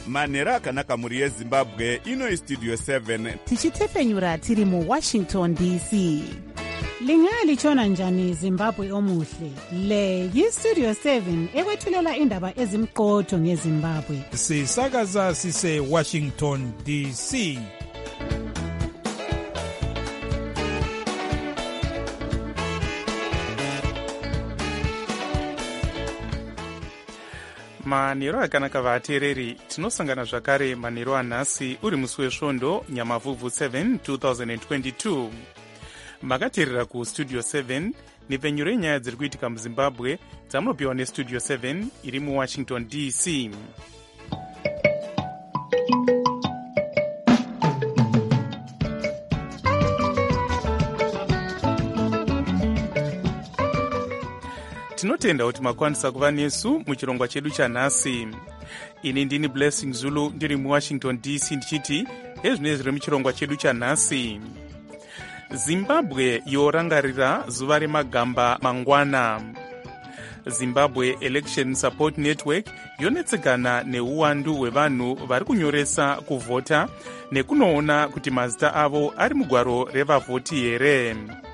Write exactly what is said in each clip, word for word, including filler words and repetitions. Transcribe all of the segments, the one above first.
manhero akanaka mhuri yezimbabwe. Ino istudio seven tichitefenyura tiri muwashington D C. Lingalitshona njani Zimbabwe omuhle? Le yistudio seven ekwethulela indaba ezimqotho ngeZimbabwe. Sisakaza sise Washington D C. manhero akanaka vateereri, tinosangana zvakare manhero anhasi uri musi wesvondo nyamavhuvhu seven twenty twenty-two. Makateerera kustudio seven nepfenyuro yenyaya dziri kuitika muzimbabwe dzamunopiwa nestudio seven iri muwashington D C. Tinotenda kuti makwanisa kuva nesu muchirongwa chedu chanhasi. Ini ndini Blessing Zulu ndiri muwashington D C ndichiti ezvine zviri muchirongwa chedu chanhasi. Zimbabwe yorangarira zuva remagamba mangwana. Zimbabwe Election Support Network yonetsekana neuwandu hwevanhu vari kunyoresa kuvhota nekunoona kuti mazita avo ari mugwaro revavhoti here.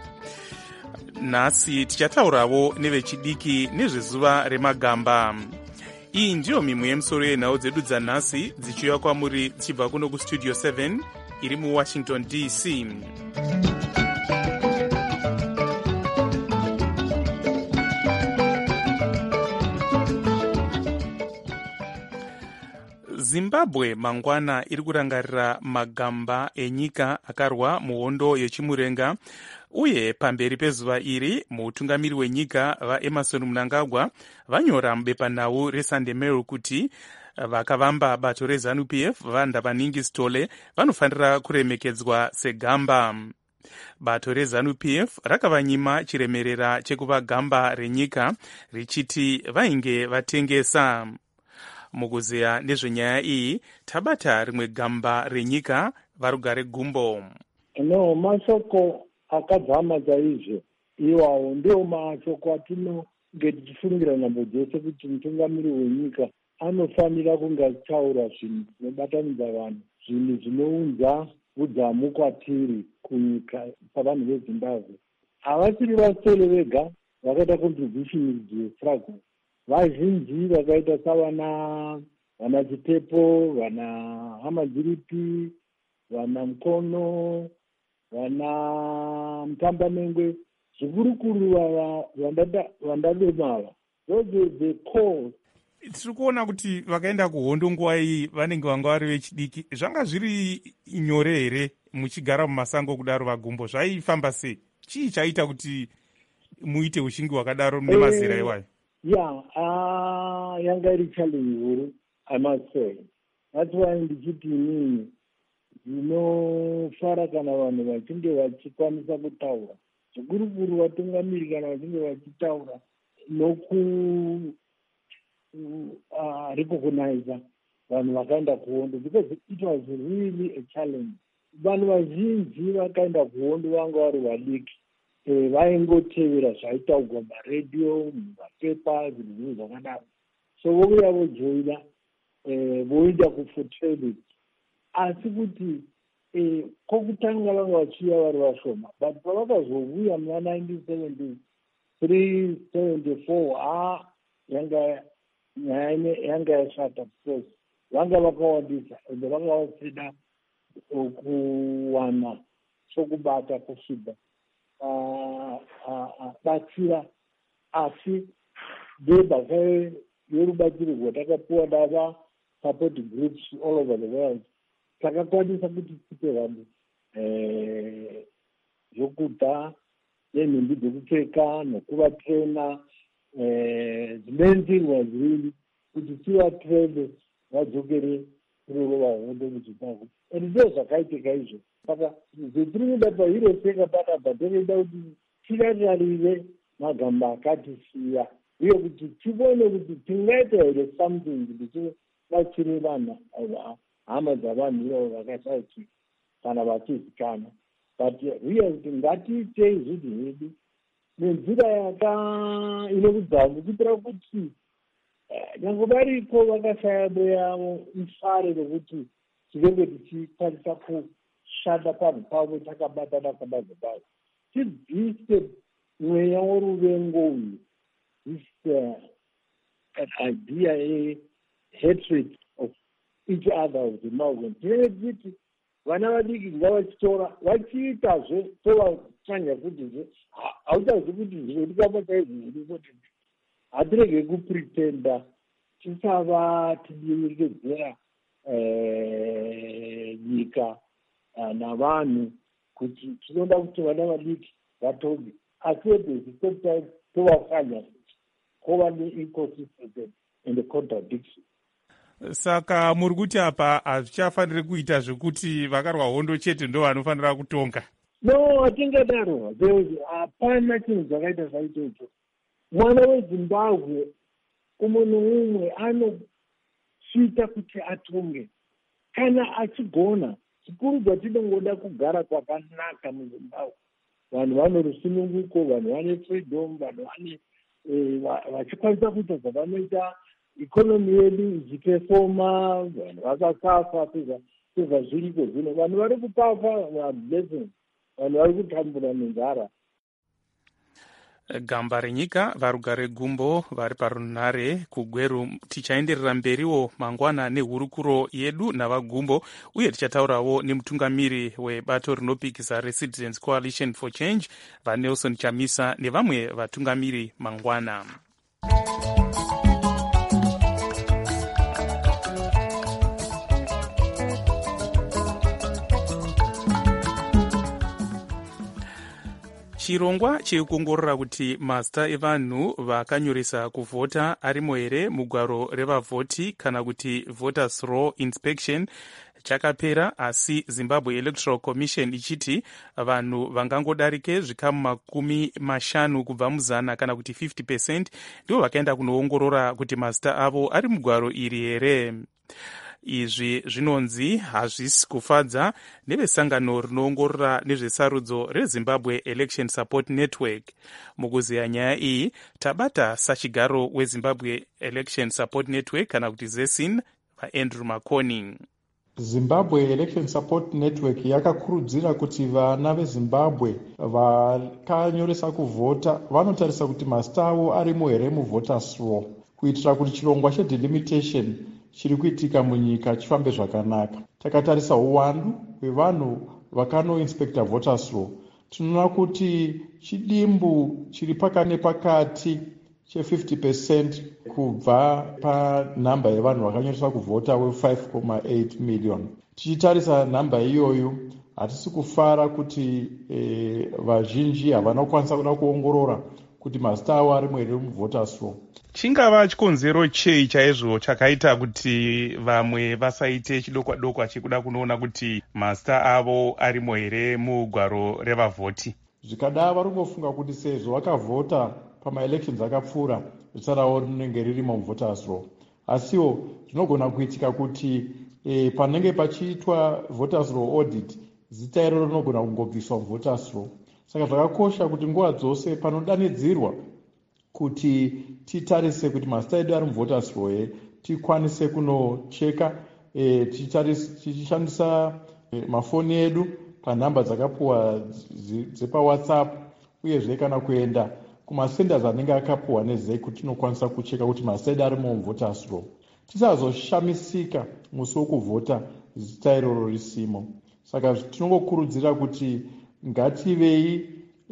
Nhasi tichataurawo nevechidiki nezvezuva remagamba. Iyi ndiyo mimwe yemusoro yenhau dzedu dzanhasi dzichiuya kwamuri dzichibva kuno kustudio seven iri muwashington D C. Zimbabwe mangwana iri kurangarira magamba enyika akarwa muhondo yechimurenga, uye pamberi pezuva iri mutungamiri wenyika vaEmerson Mnangagwa vanyora mubepanhau reSunday Mail kuti vakavamba bato reZANU P F vaNdapaningi Sitole vanofanira kuremekedzwa segamba. Bato reZANU P F rakavanyima chiremerera chekuva gamba renyika richiti vainge vatengesa. Mukuzeya nezvenyaya iyi tabata rimwe gamba renyika Varugare Gumbo. No, mashoko akadzama chaizvo iwawo ndio mashoko atinonge tichifungira nyambo dzese kuti mutungamiri wenyika anofanira kunge achitaura zvinhu zvinobatanidza vanhu, zvinhu zvinounza udzamu kwatiri kunyika pavanhu veZimbabwe. Havasiri vasere vega vakaita contribution dzestruggle. Vazhinji vakaita savana vana Chitepo, vana Hamadziripi, vana Mukono, vana Mutambamengwe, zvikurukuru vandademava. Those the core. Tiri kuona kuti vakaenda kuhondo nguva iyi vanenge vanga vari vechidiki. Zvanga zviri nyore here muchigara mumasango kudaro Vagumbo? Zvaifamba sei? Chii chaita kuti muite ushingi hwakadaro nemazera iwayo? Yeah, uh, yanga iri challenge huru, I must say. That's why ndichiti inini ndinofara kana vanhu vachinge vachikwanisa kutaura. Zvikurukuru vatungamiri kana vachinge vachitaura noku uh, recognize vanhu vakaenda kuhondo, because it was really a challenge. Vanhu vazhinji vakaenda kuhondo vanga vari vadiki. E, vaingotevera zvaitaugwa maredhiyo, mumapepa, zvinhu zvinhu zvakadaro. So vokuya vojoina e, voita kufotrade. Asi kuti e, kokutanga vanga vachiuya vari vashoma, but pavakazouya muna nineteen seventy-three seventy-four ah yanga yanga yashata, because vanga vakawandisa ende vanga vasina kuwana sokubata kusviba batsira. Asi debaka yorubatsiro rwatakapiwa nava support groups all over the world takakwanisa kuti tipe vanhu zvokudya nenhumbi dzekupfeka nokuvatrena. The main thing was really kuti tivatrene vadzokere kurorova hondo muZimbabwe, and ndo zvakaitika izvo. Saka zvetiri kuda pahiro seka panapa tonoda kuti tirarire magamba akatisiya, uye kuti tione kuti tingaita here something kuti tibatsire vanhu hama dzavanhu ivavo vakashaitika kana vachizikana. But uye kuti ngatiitei zvidhi hedu nenzira yaka inokudzamu kuitira kuti nyange variko vakashaya mweya yavo ifare rekuti tinenge tichikwanisa kushanda panhu pavo takabatana pamazo pavo. Tibvise mweya woruvengo uyu, this uh, idea a hatred of each other of the Zimbabwean. Tinenge tichiti vana vadiki ngavachitora vachiitazve tovachanya kutizve hauchazi kuti zvotikapa chaizvi zviri kuti hatirege kupretenda tisava tidiringedzera nyika navanhu kuti tinoda kuti vana vadiki vatonge, asi at the same time tovafanya kuti kova ne-ecosystem and contradiction. Saka muri kuti apa hazvichafaniri kuita zvekuti vakarwa hondo chete ndo vanofanira kutonga? No, hatingadaro. Hapana chinhu zvakaita zvaitocho. Mwana weZimbabwe umwe noumwe anosvita kuti atonge kana achigona. Chikuru zvatinongoda kugara kwakanaka muZimbabwe. Vanhu vane rusununguko, vanhu vane freedom, vanhu vane vachikwanisa kuita zvavanoita, ikonomi yedu ichipefoma, vanhu vakasafa sezvazviriko zvino. Vanhu vari kupafa blessing, vanhu vari kutambura nenzara. Gamba renyika varugare gumbo vari parunhare kugweru. Tichaenderera mberiwo mangwana nehurukuro yedu navagumbo, uye tichataurawo nemutungamiri webato rinopikisa reCitizens Coalition for Change vaNelson Chamisa nevamwe vatungamiri mangwana. Chirongwa chekuongorora kuti mazita evanhu vakanyoresa kuvhota arimo here mugwaro revavhoti kana kuti voters roll inspection chakapera, asi Zimbabwe Electoral Commission ichiti vanhu vangangodarike zvikamu makumi mashanu kubva muzana kana kuti fifty percent ndivo vakaenda kunoongorora kuti mazita avo ari mugwaro iri here. Izvi zvinonzi hazvisi kufadza nevesangano rinoongorora nezvesarudzo reZimbabwe Election Support Network. Mukuziya nyaya iyi tabata sachigaro weZimbabwe Election Support Network kana kuti ZESIN vaAndrew Makoni. Zimbabwe Election Support Network yakakurudzira kuti vana veZimbabwe vakanyoresa kuvhota vanotarisa kuti mazita avo arimo here muvoters roll kuitira kuti chirongwa chedelimitation chiri kuitika munyika chifambe zvakanaka. Takatarisa uwandu hwevanhu vakanoinspecta voters roll, tinoona kuti chidimbu chiri pakati nepakati che-fifty percent kubva panhamba yevanhu vakanyoresa kuvhota we-five point eight million. Tichitarisa nhamba iyoyo hatisi kufara kuti e, vazhinji havana kukwanisa kuda kuongorora kuti mazita avo arimo here muvoters roll. Chingava chikonzero chei chaizvo chakaita kuti vamwe vasaite chidokwa dokwa chekuda kunoona kuti mazita avo arimo here mugwaro revavhoti? Zvikada vari kungofunga kuti sezvo vakavhota pamaelections akapfuura zita ravo rinenge ririmo muvoters roll. Asiwo zvinogona kuitika kuti e, panenge pachiitwa voters roll audit zita iro rinogona kungobviswa muvoters roll. Saka zvakakosha kuti nguva dzose panodanidzirwa kuti titarise kuti mazita edu ari muvoters roll tikwanise kunocheka e, tichishandisa e, mafoni edu panhamba dzakapuwa dzepawhatsapp, uyezve kana kuenda kumasenders anenge akapuwa nezek kuti tinokwanisa kucheka kuti mazita edu arimo muvoters roll. Tisazoshamisika musi wokuvhota zita iroro risimo. Saka tinongokurudzira kuti ngativei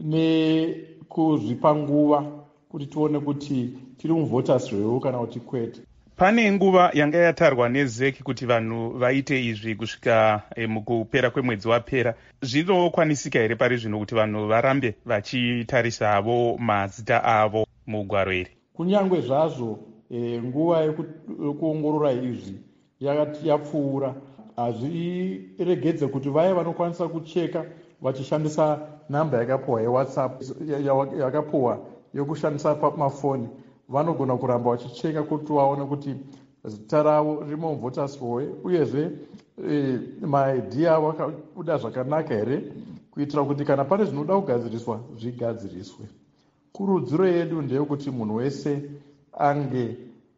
nekuzvipa nguva kuti tione kuti tiri muvoters roll kana kuti kwete. Pane nguva yanga yatarwa nezeki kuti vanhu vaite izvi kusvika e, mukupera kwemwedzi wapera. Zvinokwanisika here pari zvino kuti vanhu varambe vachitarisavo mazita avo mugwaro iri? Kunyangwe zvazvo e, nguva yekuongorora izvi yakati yapfuura, hazviregedze kuti vaya vanokwanisa kucheka vachishandisa nhamba yakapuwa yeWhatsApp yakapuwa yokushandisa pamafoni vanogona kuramba vachicheka kuti vaone kuti zita ravo rimo muvoters roll, uyezve e, maidhi avo akabuda zvakanaka here kuitira kuti kana pane zvinoda kugadziriswa zvigadziriswe. Kurudziro yedu ndeyekuti munhu wese ange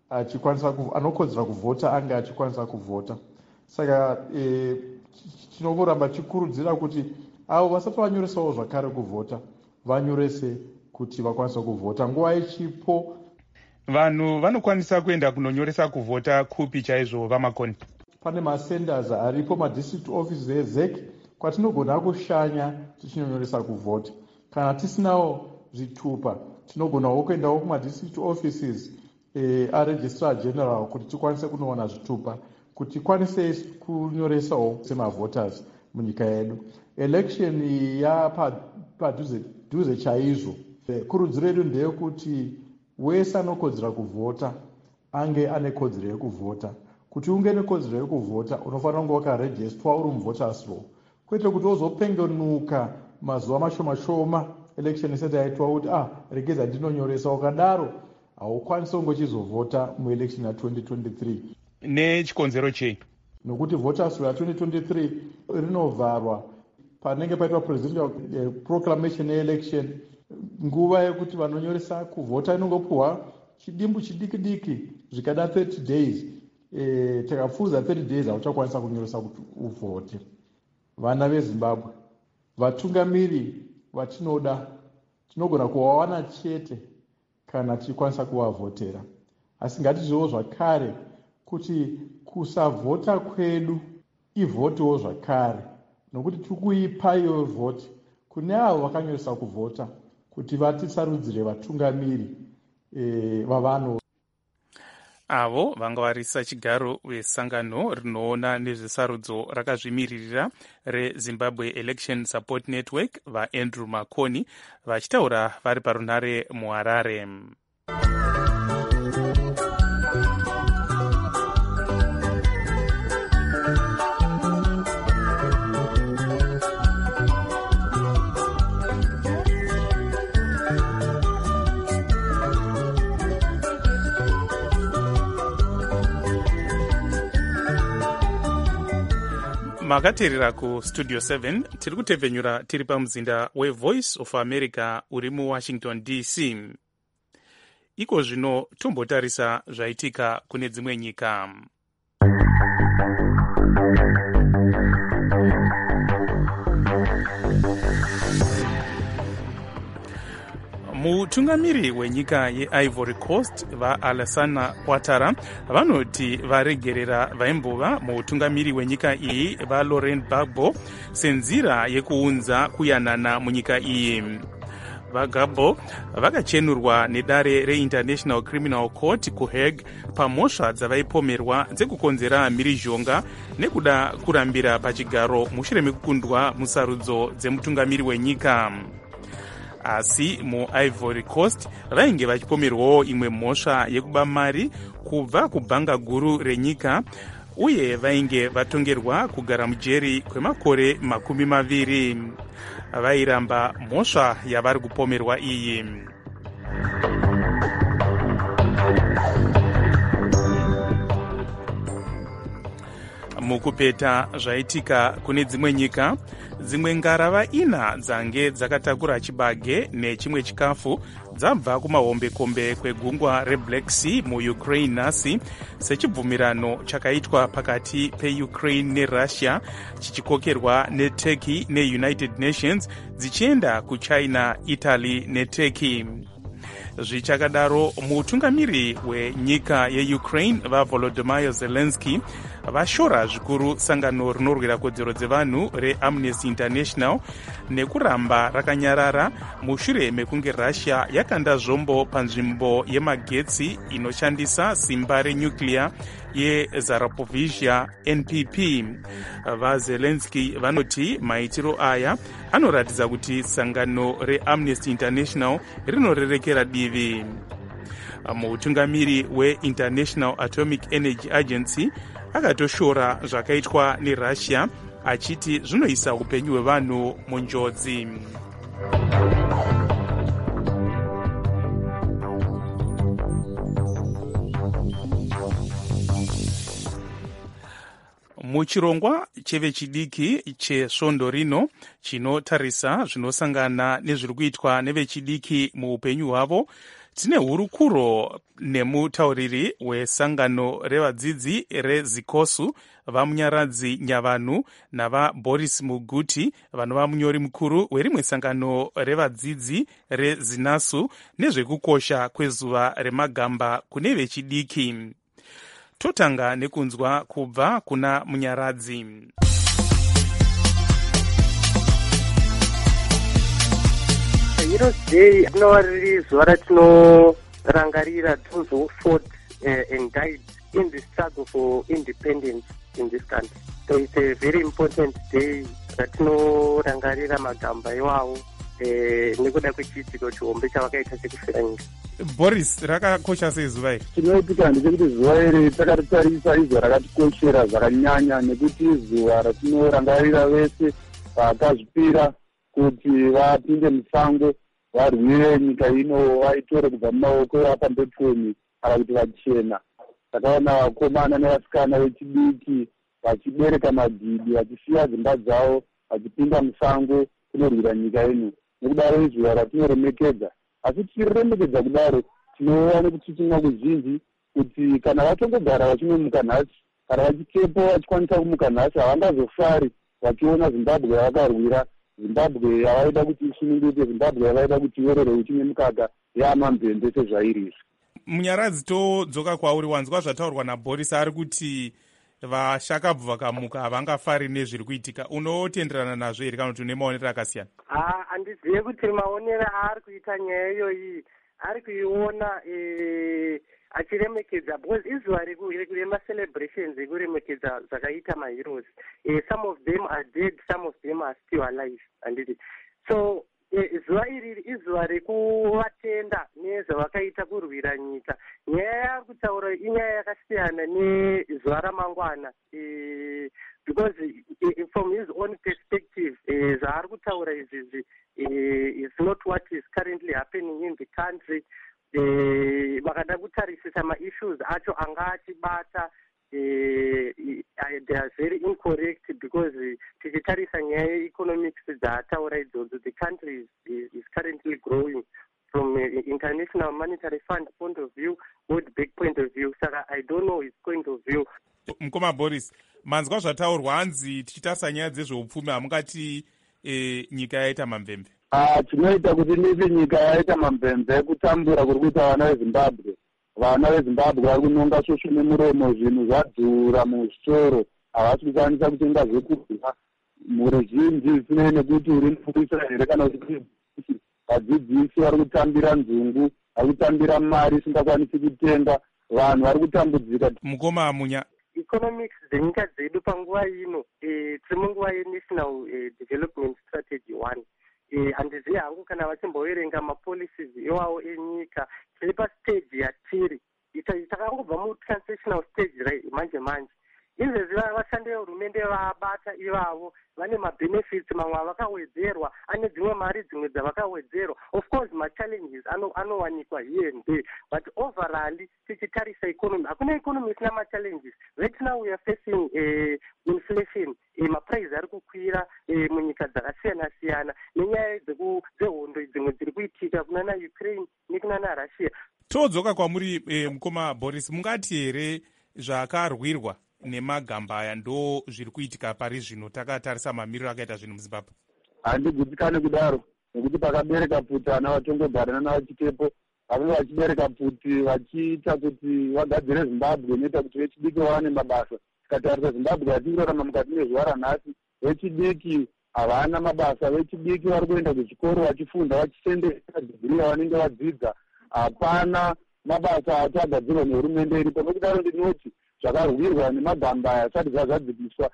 achikwanisa anokodzera kuvhota ange achikwanisa kuvhota. Saka e, tinongoramba chikurudzira kuti avo vasati vanyoresawo zvakare kuvhota vanyorese kuti vakwanisa kuvhota nguva ichipo. Vanhu vanokwanisa kuenda kunonyoresa kuvhota kupi chaizvo vamakoni? Pane masenders aripo, madistrict offices ezek kwatinogona kushanya tichinonyoresa kuvhota. Kana tisinawo zvitupa tinogonawo kuendawo kumadistrict offices e, aregistrar general kuti tikwanise kunoona zvitupa kuti tikwanise kunyoresawo semavhoters munyika yedu. Election yapadhuze dhuze chaizvo. Kurudziro yedu ndeyekuti wese anokodzera kuvhota ange ane kodzero yekuvhota. Kuti unge nekodzero yekuvhota unofanira kunge wakarejistwa uri muvhoters roll, kwete kuti wozopengenuka mazuva mashoma shoma election isati yaitwa kuti ah regedza ndinonyoresa, ukadaro haukwanisi kunge uchizovhota muelection ya twenty twenty-three. Nechikonzero chei? Nokuti voters roll ya twenty twenty-three rinovharwa panenge paitwa presidential proclamation yeelection. Nguva yekuti vanonyoresa kuvhota inongopuhwa chidimbu chidiki diki zvikada thirty days. E, takapfuza thirty days hauchakwanisa kunyoresa kuti uvhote. Vana veZimbabwe, vatungamiri vatinoda tinogona kuvawana chete kana tichikwanisa kuvavhotera, asi ngatizviwo zvakare kuti kusavhota kwedu ivhotewo zvakare, nokuti tiri kuipa iyo vhoti kune avo vakanyoresa kuvhota kuti vatisarudzire vatungamiri e, vavano. Avo vanga varisa chigaro vesangano rinoona nezvesarudzo rakazvimiririra reZimbabwe Election Support Network vaAndrew Makoni vachitaura vari parunhare muHarare. Makateerera kustudio seven tiri kutevhenyura tiri pamuzinda weVoice of America uri muWashington D C. Iko zvino tombotarisa zvaitika kune dzimwe nyika. Mutungamiri wenyika yeIvory Coast vaAlassane Ouattara vanoti varegerera vaimbova mutungamiri wenyika iyi vaLaurent Gbagbo senzira yekuunza kuyanana munyika iyi. VaGbagbo vakachenurwa nedare reInternational Criminal Court kuHague pamhosva dzavaipomerwa dzekukonzera mhirizhonga nekuda kurambira pachigaro mushure mekukundwa musarudzo dzemutungamiri wenyika. Asi muIvory Coast vainge vachipomerwawo imwe mhosva yekuba mari kubva kubhanga guru renyika, uye vainge vatongerwa kugara mujeri kwemakore makumi maviri. Vairamba mhosva yavari kupomerwa iyi. Mukupeta zvaitika kune dzimwe nyika, dzimwe ngarava ina dzange dzakatakura chibage nechimwe chikafu dzabva kumahombekombe kwegungwa reBlack Sea muUkraine nhasi sechibvumirano chakaitwa pakati peUkraine neRussia chichikokerwa neTurkey neUnited Nations dzichienda kuChina, Italy neTurkey. Zvichakadaro, mutungamiri wenyika yeUkraine vaVolodymyr Zelensky vashora zvikuru sangano rinorwira kodzero dzevanhu reAmnesty International nekuramba rakanyarara mushure mekunge Russia yakanda zvombo panzvimbo yemagetsi inoshandisa simba renyuclear yeZaporizhzhia N P P. VaZelensky vanoti maitiro aya anoratidza kuti sangano reAmnesty International rinorerekera divi. Mutungamiri weInternational Atomic Energy Agency akatoshora zvakaitwa neRussia achiti zvinoisa upenyu hwevanhu munjodzi. Muchirongwa chevechidiki chesvondo rino chinotarisa zvinosangana nezviri kuitwa nevechidiki muupenyu hwavo, Tine hurukuro nemutauriri wesangano revadzidzi rezikosu vamunyaradzi Nyavanhu navaBoris Muguti vanova munyori mukuru werimwe sangano revadzidzi rezinasu nezvekukosha kwezuva remagamba kune vechidiki. Totanga nekunzwa kubva kuna munyaradzi. Heroes Day rinova riri zuva ratinorangarira those who fought uh, and died in the struggle for independence in this country. So it's a very important day ratinorangarira magamba iwawo eh, nekuda kwechiitiko chihombe chavakaita chekufira nyika. Boris, rakakosha sei zuva iri? Chinoitika ndechekuti zuva iri takaritarisa izuva rakatikoshera zvakanyanya nekuti izuva ratinorangarira vese vakazvipira kuti vapinde musango varwire nyika ino vaitore kubva mumaoko apambepfumi kana kuti vachena. Takaona vakomana nevasikana vechidiki vachibereka madhidhi vachisiya dzimba dzavo vachipinda musango kunorwira nyika ino. Nekudaro izuva ratinoremekedza, asi tichiremekedza kudaro tinoona nekutsitina kuzhinji kuti kana vatongogara vachinomuka nhasi kana vachikepo vachikwanisa kumuka nhasi havangazofari vachiona Zimbabwe yavakarwira, Zimbabwe yavaida kuti isununguke, Zimbabwe yavaida kuti iwerere uchine mukaka yaamamvembe sezvairi. Munyaradzi, todzoka kwauri. Wanzwa zvataurwa naBoris ari kuti vashakabvu vakamuka havangafari nezviri kuitika. Unotenderana nazvo here kana kuti une maonero akasiyana? Ah, handizive kuti maonero aari kuita nyaya iyoyi ari kuiona eh, achiremekedza, because izuva remaCelebrations ekuremekedza zvakaita maheroes. Eh, some of them are dead, some of them are still alive. Handiti. So zuva iri izuva rekuvatenda nezvavakaita kurwira nyika. Nyaya yakutaura inyaya yakasiyana nezuva ramangwana, because from his own perspective zvaari kutaura izvizvi is not what is currently happening in the country. Vakada kutarisisa maissues acho anga achibata, they are very incorrect, because tichitarisa nyaya yeeconomics dzaataura idzodzo, the country is, is, is currently growing from an International Monetary Fund point of view, World Bank point of view. Saka I don't know his point of view. Mukoma Boris, manzwa zvataurwa hanzi tichitarisa nyaya dzezveupfumi hamungati e, nyika yaita mamvemve? Ah, chinoita kuti nipi nyika yaita mamvemve kutambura kuri kuita vana veZimbabwe. Vana veZimbabwe vari kunonga shosho nemuromo, zvinhu zvadzura muzvitoro, havasi kukwanisa kutenga zvekudya. Muruzhinji zvisinei nekuti uri mupurisa here kana kuti vadzidzisi vari kutambira nzungu, vari kutambira mari isingakwanisi kutenga, vanhu vari kutambudzika. Mukoma Munya, economics dzenyika dzedu panguva ino eh, tiri munguva yeNational eh, Development Strategy one. Handizivi hangu kana vachimboverenga mapolicies iwawo enyika, tiri pastage yatiri, takangobva mutransitional stage manje manje. Izvezvi vashandi vehurumende vabata ivavo vane mabenefits, mamwe avakawedzerwa, ane dzimwe mari dzimwe dzavakawedzerwa. Of course machallenges anowanikwa here and there, but overall tichitarisa economy, hakuna economy isina machallenges. Right now we are facing uh, inflation, uh, maprice ari kukwira uh, munyika dzakasiyana siyana nenyaya dzehondo dzimwe dziri kuitika kunana Ukraine nekunana Russia. Todzoka kwamuri eh, mukoma Boris, mungati here zvakarwirwa nemagamba aya ndo zviri kuitika pari zvino takatarisa mamiriro akaita zvinhu muZimbabwe? Handigutsikane kudaro, nekuti pakabereka putana vatongogarana navachitepo, vakanga vachibereka puti vachiita kuti vagadzire Zimbabwe inoita kuti vechidiki vawane mabasa. Tikatarisa Zimbabwe yatingorarama mukati mezuva ranhasi, vechidiki havana mabasa, vechidiki vari kuenda kuzvikoro vachifunda vachisendesa dhigiri yavanenge vadzidza, hapana mabasa ati agadzirwa nehurumende iripo. Nokudaro ndinoti zvakarwirwa nemagamba aya asati zvazadzikiswa.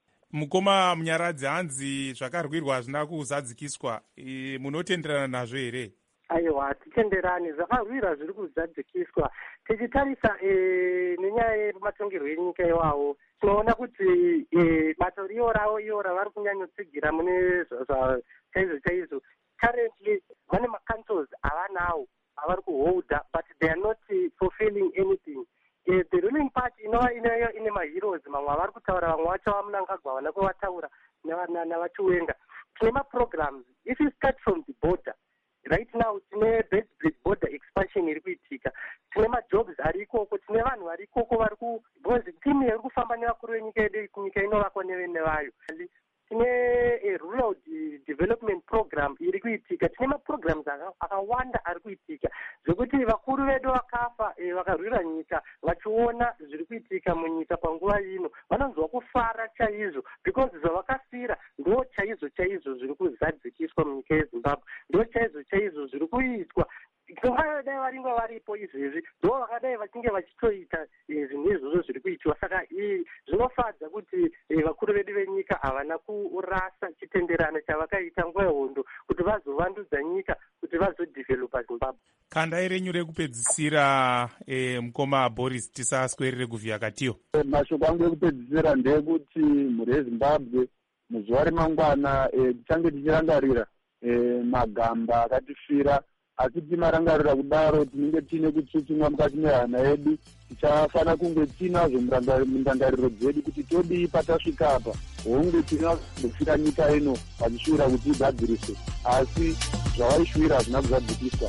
Mukoma Munyaradzi, hanzi zvakarwirwa hazvina kuzadzikiswa, e, munotenderana nazvo here? Aiwa, titenderani, zvakarwirwa zviri kuzadzikiswa. Tichitarisa e, nenyaya yematongerwo enyika iwawo, tinoona kuti e, bato riyo ravo iyo ravari kunyanyotsigira mune chaizvo chaizvo. Currently vane macouncils avanawo avari kuholda, but they are not fulfilling anything. Uh, the ruling party inova inayo ine maheroes, mamwe avari kutaura, vamwe vacho vamunangagwa vana kwavataura navachiwenga. Tine maprograms, if you start from the border, right now tine bed bridge border expansion creation iri kuitika, tine majobs ari ikoko, tine vanhu vari ikoko vari ku because timu iri kufamba nevakuru venyika yedu, nyika inovakwa nevene vayo. Tine a rural development program iri kuitika, tine maprograms akawanda ari kuitika zvekuti vakuru vedu vakafa vakarwira nyika vachiona zviri kuitika munyika panguva ino vanonzwa kufara chaizvo, because zvavakasira ndo chaizvo chaizvo zviri kuzadzikiswa munyika yeZimbabwe, ndo chaizvo chaizvo zviri kuitwa. Kungadai varinge varipo izvezvi ndo vakadai vachinge vachitoita zvinhu izvozvo zviri kuitiwa. Saka zvinofadza kuti vakuru vedu venyika havana kurasa chitenderano chavakaita nguva yehondo kuti vazovandudza nyika kuti vazodhivhelopa Zimbabwe. Kandai renyu rekupedzisira e, mukoma Boris, tisaswerere kuvhiya katiyo. Mashoko angu ekupedzisira ndeyekuti mhuri yeZimbabwe muzuva remangwana tichange tichirangarira magamba akatifira, asi timarangarira kudaro tinenge tiine kutsutsumwa mukati mehana yedu. Tichafana kunge tinazvo mundangariro dzedu kuti todii patasvika apa, hongu tinazofira nyika ino vachishuvira kuti igadziriswe, asi zvavaishuvira hazvina kuzadzikiswa.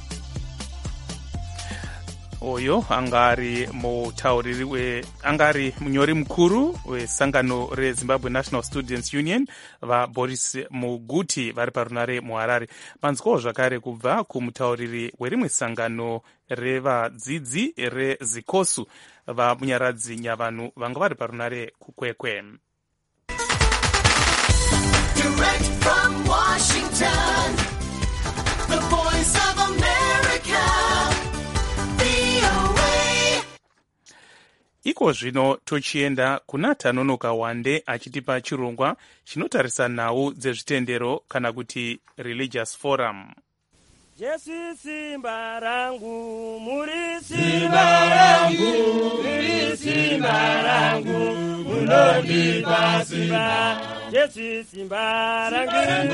Oyo angari mutauriri we angari munyori mukuru wesangano reZimbabwe National Students Union vaBoris Muguti vari parunare muHarare. Panzwawo zvakare kubva kumutauriri werimwe sangano revadzidzi reZikosu vamunyaradzi Nyavanhu vanga vari parunare kuKwekwe. Direct from Washington, the voice of America. Iko zvino tochienda kuna Tanonoka Wande achitipa chirongwa chinotarisa nhau dzezvitendero kana kuti religious forum. Jesu simba rangu, muri simba rangu, muri simba rangu, munondipa simba. Jesu simba rangu,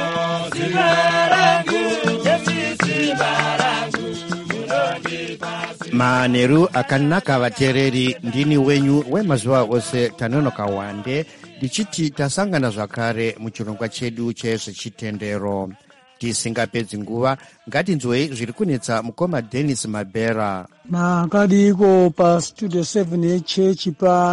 simba rangu, Jesu simba rangu, munondipa simba. Manheru akanaka vateereri, ndini wenyu wemazuva ose Tanonoka Wande, ndichiti tasangana zvakare muchirongwa chedu chezvechitendero. Tisingapedzi nguva, ngatinzwei zviri kunetsa mukoma Dennis Mabera. Makadiko pa studio seven yechechi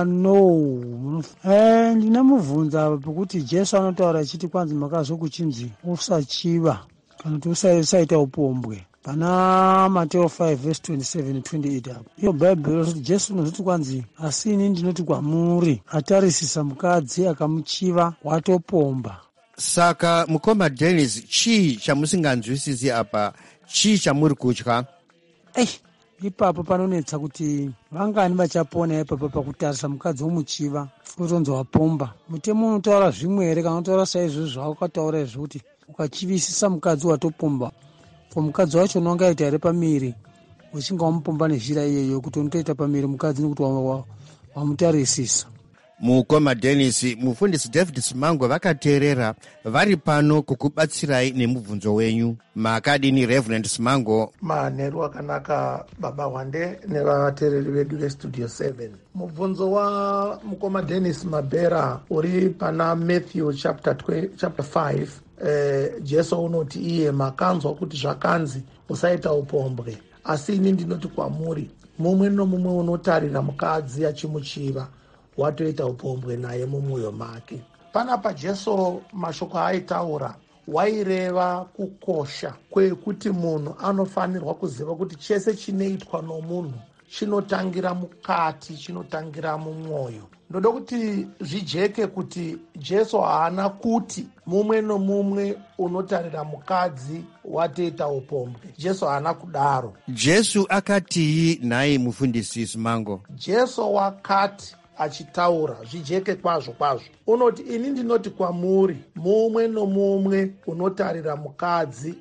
pano. Eh, ndinamubvunza pokuti Jesu anotaura achiti kwanzi makazokuchinzi usachiva kana kuti usaita upombwe. Pana Mateo five verse twenty-seven twenty-eight apo. Iyo Bible kuti Jesu unozoti kwanzi asi ini ndinoti kwamuri atarisisa mukadzi akamuchiva watopomba. Saka mukoma Dennis, chii chamusinganzwisisi apa? Chii chamuri kutya? Eh, ipapo panonetsa kuti vangani vachapona ipapo pakutarisa mukadzi womuchiva utonzi wapomba. Mutemo unotaura zvimwe here kana unotaura saizvozvo zvawakataura izvoti ukachivisisa mukadzi watopomba, po mukadzi wacho unongaita here pamiri uchinga wamupomba nezhira iyeyo kuti unotoita pamiri mukadzi nekuti wamutarisisa. Mukoma Dennis, mufundisi David Simango vakateerera vari pano kukubatsirai nemubvunzo wenyu. Makadini Reverend Simango? Manheru akanaka baba Wande nevateereri vedu vestudio seven. Mubvunzo wa mukoma Dennis Mabera uri pana Matthew chapter chapter five. Eh, Jesu unoti iye makanzwa kuti zvakanzi usaita upombwe, asi ini ndinoti kwamuri mumwe nomumwe unotarira mukadzi achimuchiva watoita upombwe naye mumwoyo make. Panapa Jesu mashoko aitaura waireva kukosha kwekuti munhu anofanirwa kuziva kuti chese chinoitwa nomunhu chinotangira mukati, chinotangira mumwoyo. Ndoda kuti zvijeke kuti Jesu haana kuti mumwe nomumwe unotarira mukadzi watoita upombwe. Jesu haana kudaro. Jesu akatii naye mufundisi Simango? Jesu wakati achitaura zvijeke kwazvo kwazvo unoti ini ndinoti kwamuri mumwe nomumwe unotarira mukadzi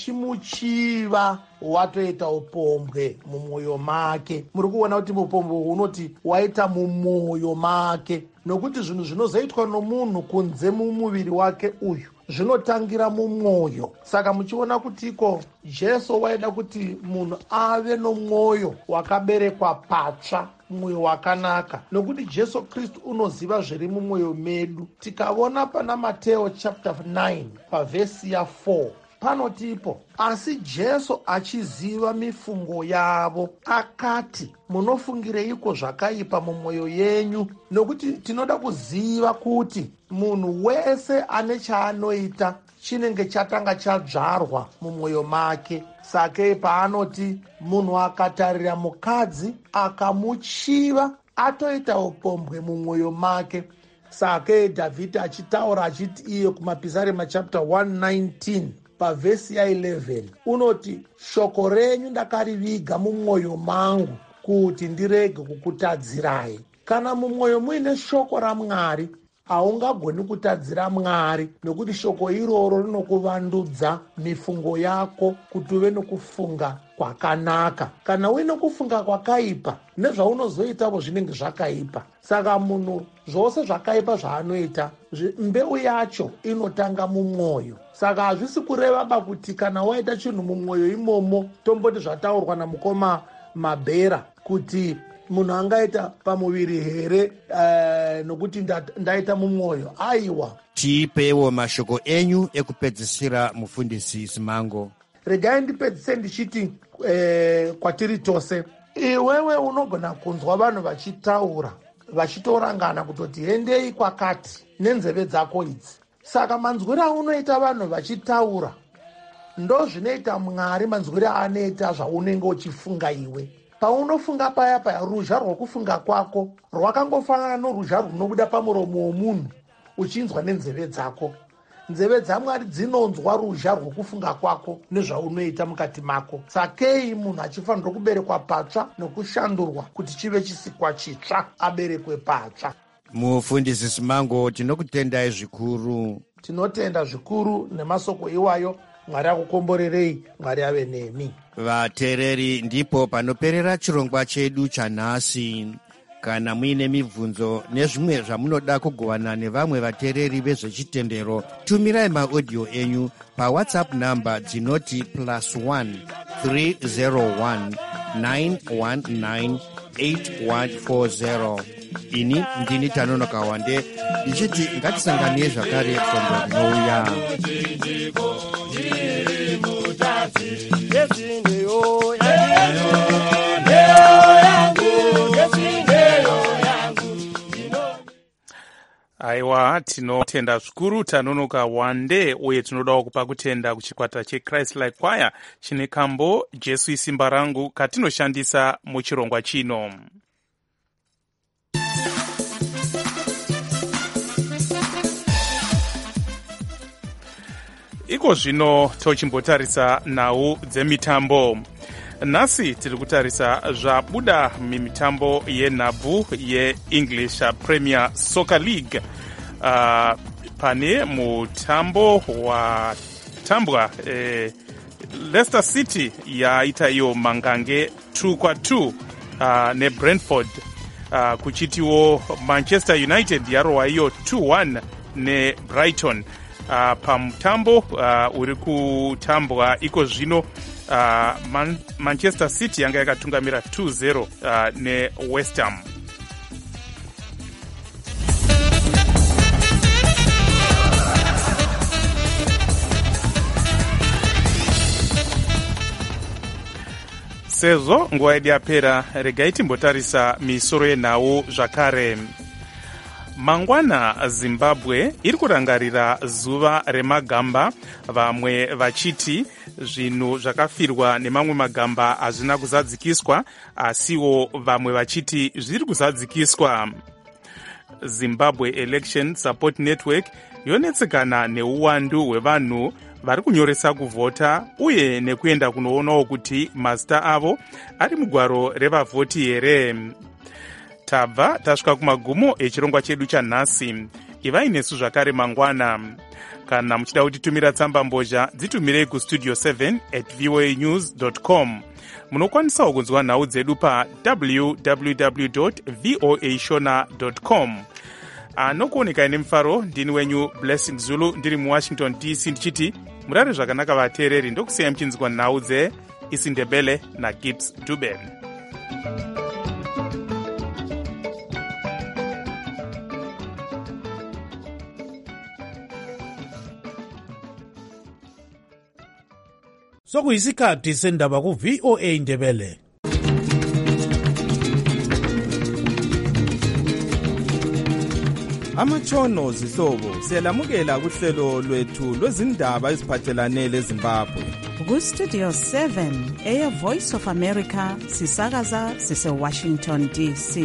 achimuchiva watoita upombwe mumwoyo make. Muri kuona kuti upombwe unoti waita mumwoyo make, nokuti zvinhu zvinozoitwa nomunhu kunze mumuviri wake uyu zvinotangira mumwoyo. Saka muchiona kutiko Jesu waida kuti munhu ave nomwoyo wakaberekwa patsva, mwoyo wakanaka, nokuti Jesu Kristu unoziva zviri mumwoyo medu. Tikaona pana Mateo chapter nine pavhesi ya four, panotipo asi Jesu achiziva mifungo yavo akati, munofungireiko zvakaipa mumwoyo yenyu? Nokuti tinoda kuziva kuti munhu wese ane chaanoita chinenge chatanga chadzvarwa mumwoyo make. Sakei paanoti munhu akatarira mukadzi akamuchiva atoita upombwe mumwoyo make. Sakei Dhavhidhi achitaura achiti iye kumapisarema chapter one nineteen pavhesi ya11 unoti, shoko renyu ndakariviga mumwoyo mangu kuti ndirege kukutadzirai. Kana mumwoyo muine shoko raMwari haungagoni kutadzira Mwari, nokuti shoko iroro rinokuvandudza mifungo yako kuti uve nokufunga kwakanaka. Kana uine kufunga kwakaipa, nezvaunozoitawo zvinenge zvakaipa. Saka munhu zvose zvakaipa zvaanoita, mbeu yacho inotanga mumwoyo. Saka hazvisi kurevaba kuti kana waita chinhu mumwoyo imomo, tomboti zvataurwa namukoma Mabhera, kuti munhu angaita pamuviri here uh, nokuti ndaita mumwoyo. Aiwa, tipewo mashoko enyu ekupedzisira, mufundisi Simango. Regai ndipedzise ndichiti eh, kwatiri tose, iwewe unogona kunzwa vanhu vachitaura vachitorangana kutoti hendei kwakati nenzeve dzako idzi. Saka manzwiro aunoita vanhu vachitaura ndo zvinoita Mwari manzwiro anoita zvaunenge uchifunga iwe. Paunofunga paya paya, ruzha rwokufunga kwako rwakangofanana noruzha runobuda pamuromo womunhu uchinzwa nenzeve dzako. Nzeve dzaMwari dzinonzwa ruzha rwokufunga kwako nezvaunoita mukati mako. Sakei munhu achifanirwa kuberekwa patsva nokushandurwa kuti chive chisikwa chitsva, aberekwe patsva. Mufundisi Simango, tinokutendai zvikuru. Tinotenda zvikuru nemasoko iwayo. Mwari akukomborerei, Mwari ave nemi. Vateereri, ndipo panoperera chirongwa chedu chanhasi. Kana muine mibvunzo nezvimwe zvamunoda kugovana nevamwe vateereri vezvechitendero, tumirai maaudio enyu pawhatsapp namba dzinoti plus one three zero one nine one nine eight one four zero. Ini ndini Tanonoka Wande, ndichiti ngatisangane zvakare sondo rinouya. Aiwa, tinotenda zvikuru Tanonoka Wande, uye tinodawo kupa kutenda kuchikwata cheChrist Like Choir chine kambo Jesu isimba rangu katinoshandisa muchirongwa chino. Iko zvino tochimbotarisa nhau dzemitambo. Nhasi tiri kutarisa zvabuda mimitambo yenhabvu yeEnglish Premier Soccer League. Uh, pane mutambo watambwa eh, Leicester City yaita iyo mangange two kwa two uh, neBrentford. Uh, kuchitiwo Manchester United yarowa iyo two one neBrighton. Uh, pamutambo uh, uri kutambwa iko zvino uh, Man- Manchester City yanga yakatungamira two zero uh, neWest Ham. Sezvo nguva yedu yapera, regai timbotarisa misoro yenhau zvakare. Mangwana Zimbabwe iri kurangarira zuva remagamba, vamwe vachiti zvinhu zvakafirwa nemamwe magamba hazvina kuzadzikiswa, asiwo vamwe vachiti zviri kuzadzikiswa. Zimbabwe Election Support Network yonetsekana neuwandu hwevanhu vari kunyoresa kuvhota uye nekuenda kunoonawo kuti mazita avo ari mugwaro revavhoti here. Tabva tasvika kumagumo echirongwa chedu chanhasi. Ivai nesu zvakare mangwana. Kana muchida kutitumira tsamba mbozha, dzitumirei kustudio seven at voa news dot com. Munokwanisawo kunzwa nhau dzedu pa w w w dot voa shona dot com. Anokuoneka ine mufaro, ndini wenyu Blessing Zulu, ndiri muWashington D C ndichiti murare zvakanaka vateereri, ndokusiyai muchinzwa nhau dzeIsindebele naGibbs Dube. sokuyisikhathi sendaba ku-V O A Ndebele. Amatshono zihlobo siyalamukela kuhlelo lwethu lwezindaba eziphathelane leZimbabwe. Ku-Studio seven eya Voice of America sisakaza sise-Washington D C.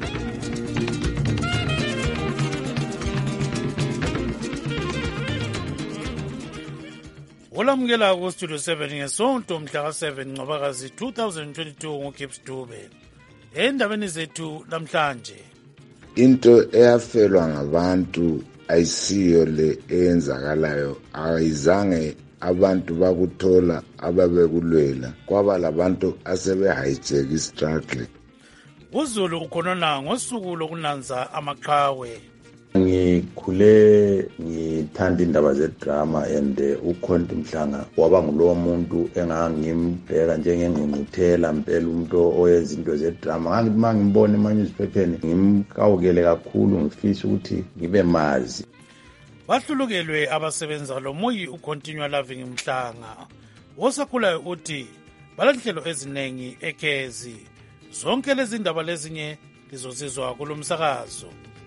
Olamukela ku-Studio seven ngesonto mhla ka-seven Ncwabakazi two thousand twenty-two nguGibbs Dube. Endabeni zethu namhlanje, into eyafelwa ngabantu ayisiyo le eyenzakalayo, ayizange abantu bakuthola ababekulwela, kwaba labantu asebe-hijack istruggle. uZulu ukhonona ngosuku lokunanza amaqhawe. Ngikhule ngithanda indaba zedrama and ukhonto Mhlanga waba ngulowo muntu engangimbheka njengengqungquthela mpela umuntu oyenza into zedrama. Ngangithi uma ngimbona emanyuziphepheni ngimkawukele kakhulu, ngifisa ukuthi ngibe mazi. Bahlulukelwe abasebenza lo moyi uContinue Loving Mhlanga. Wosakhulayo uthi balenhlelo eziningi ekhezi. Zonke lezi ndaba lezinye lizozizwa kulomsakazo.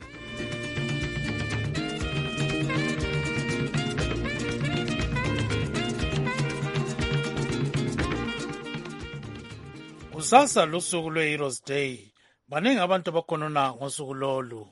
Kusasa lusuku lwe-Heroes Day, baningi abantu abakhonona ngosuku lolu.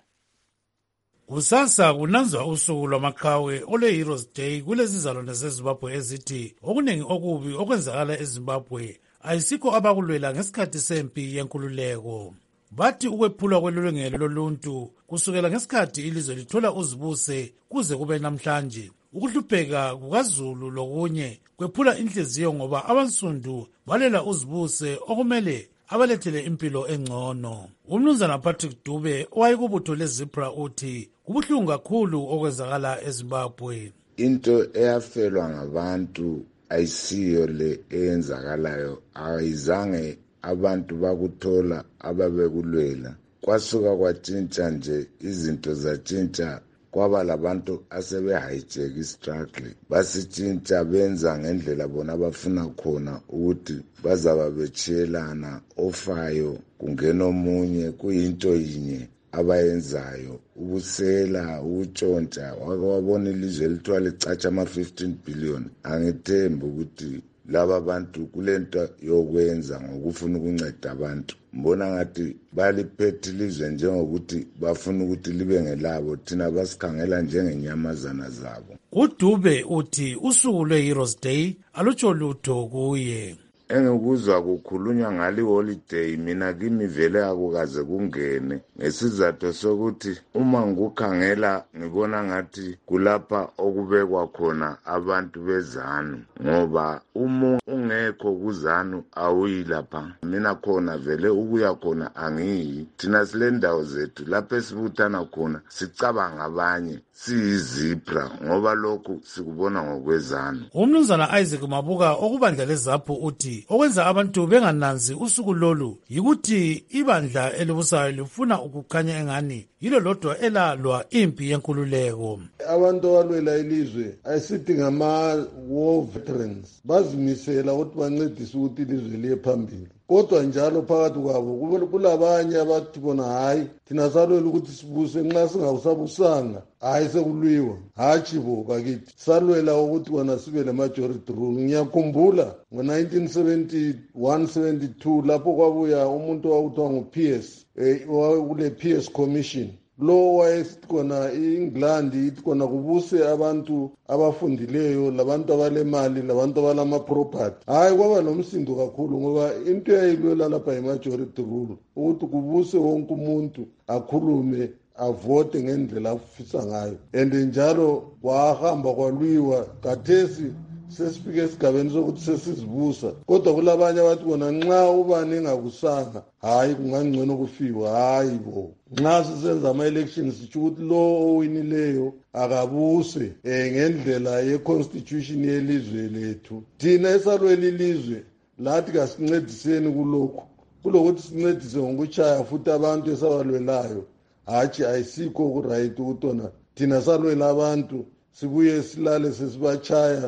Kusasa kunanzwa usuku lwamaqhawe olwe-Heroes Day kulezizalwane zeZimbabwe ezithi okuningi okubi okwenzakala eZimbabwe ayisikho abakulwela ngesikhathi sempi yenkululeko. Bathi ukwephulwa kwelulungelo loluntu kusukela ngesikhathi ilizwe lithola uzibuse kuze kube namhlanje. Ukuhlupheka kukaZulu lokunye kwephula inhliziyo ngoba abansundu balela uzibuse okumele abalethele impilo engcono. Umnumzana Patrick Dube owayekubutho leZipra uthi kubuhlungu kakhulu okwenzakala eZimbabwe. Into eyafelwa ngabantu ayisiyo le eyenzakalayo, ayizange abantu bakuthola ababekulwela, kwasuka kwatshintsha nje izinto zatshintsha, kwaba labantu asebe-hijack istruggle, basitshintsha benza ngendlela bona bafuna khona ukuthi bazaba bechiyelana, ofayo kungena omunye, kuyinto yinye abayenzayo, ubusela, ukutshontsha. Wabona ilizwe lithiwa licatsha ama-fifteen billion. Angithembi ukuthi laba bantu kulento yokwenza ngokufuna ukunceda abantu. Mbona ngathi baliphethe ilizwe njengokuthi bafuna ukuthi libe ngelabo, thina basikhangela njengenyamazana zabo. uDube uthi usuku lwe-Heroes Day alutsho lutho kuye. Engikuzwa kukhulunywa ngali holiday mina kimi vele akukaze kungene, ngesizathu sokuthi uma ngikukhangela ngibona ngathi kulapha okubekwa khona abantu bezanu, ngoba uma ungekho kuzanu awuyilapha. Mina khona vele ukuya khona angiyi. Thina sile ndawo zethu lapho esibuthana khona sicabanga abanye siyizipra, ngoba lokhu sikubona ngokwezanu. Umnumzana Isaac Mabuka okubandla leZaphu uthi okwenza abantu bengananzi usuku lolu yikuthi ibandla elibusayo lifuna ukukhanya engani yilo lodwa elalwa impi yenkululeko. Abantu abalwela ilizwe ayisithi ngama-war veterans bazimisela ukuthi bancedise ukuthi ilizwe liye phambili, kodwa njalo phakathi kwabo kulabanye abathi bona hayi thina salwela ukuthi sibuse, nxa singawusabusanga hayi sekulwiwa. Hatshi bo bakithi salwela ukuthi kona sibe le-majority rule. Ngiyakhumbula ngo-nineteen seventy-one seventy-two lapho kwabuya umuntu owawuthiwa ngu-Pierce, um kule Pierce Commission. Lo wayesithi khona i-England ithi khona kubuse abantu abafundileyo, labantu abalemali, labantu abalama-property. Hayi kwaba nomsindo kakhulu ngoba into yayilwela lapha yi-majority rule, ukuthi kubuse wonke umuntu akhulume avote ngendlela afisa ngayo. And njalo kwahamba kwalwiwa, kathesi sesifike esigabeni sokuthi sesizibusa, kodwa kulabanye abathi bona nxa ubani engakusanga hayi kungangcono kufiwa. Hayi bo, nxa sisenza ama-elections sitsho ukuthi lo owinileyo akabuse um ngendlela ye-constitution yelizwe lethu. Thina esalwela ilizwe lathi kasincediseni kulokhu, kulokuthi sincedise ngokutshaya futhi abantu esabalwelayo. Hatshi ayisikho okurayithi ukuthi ona thina salwela abantu sibuye silale sesibachaya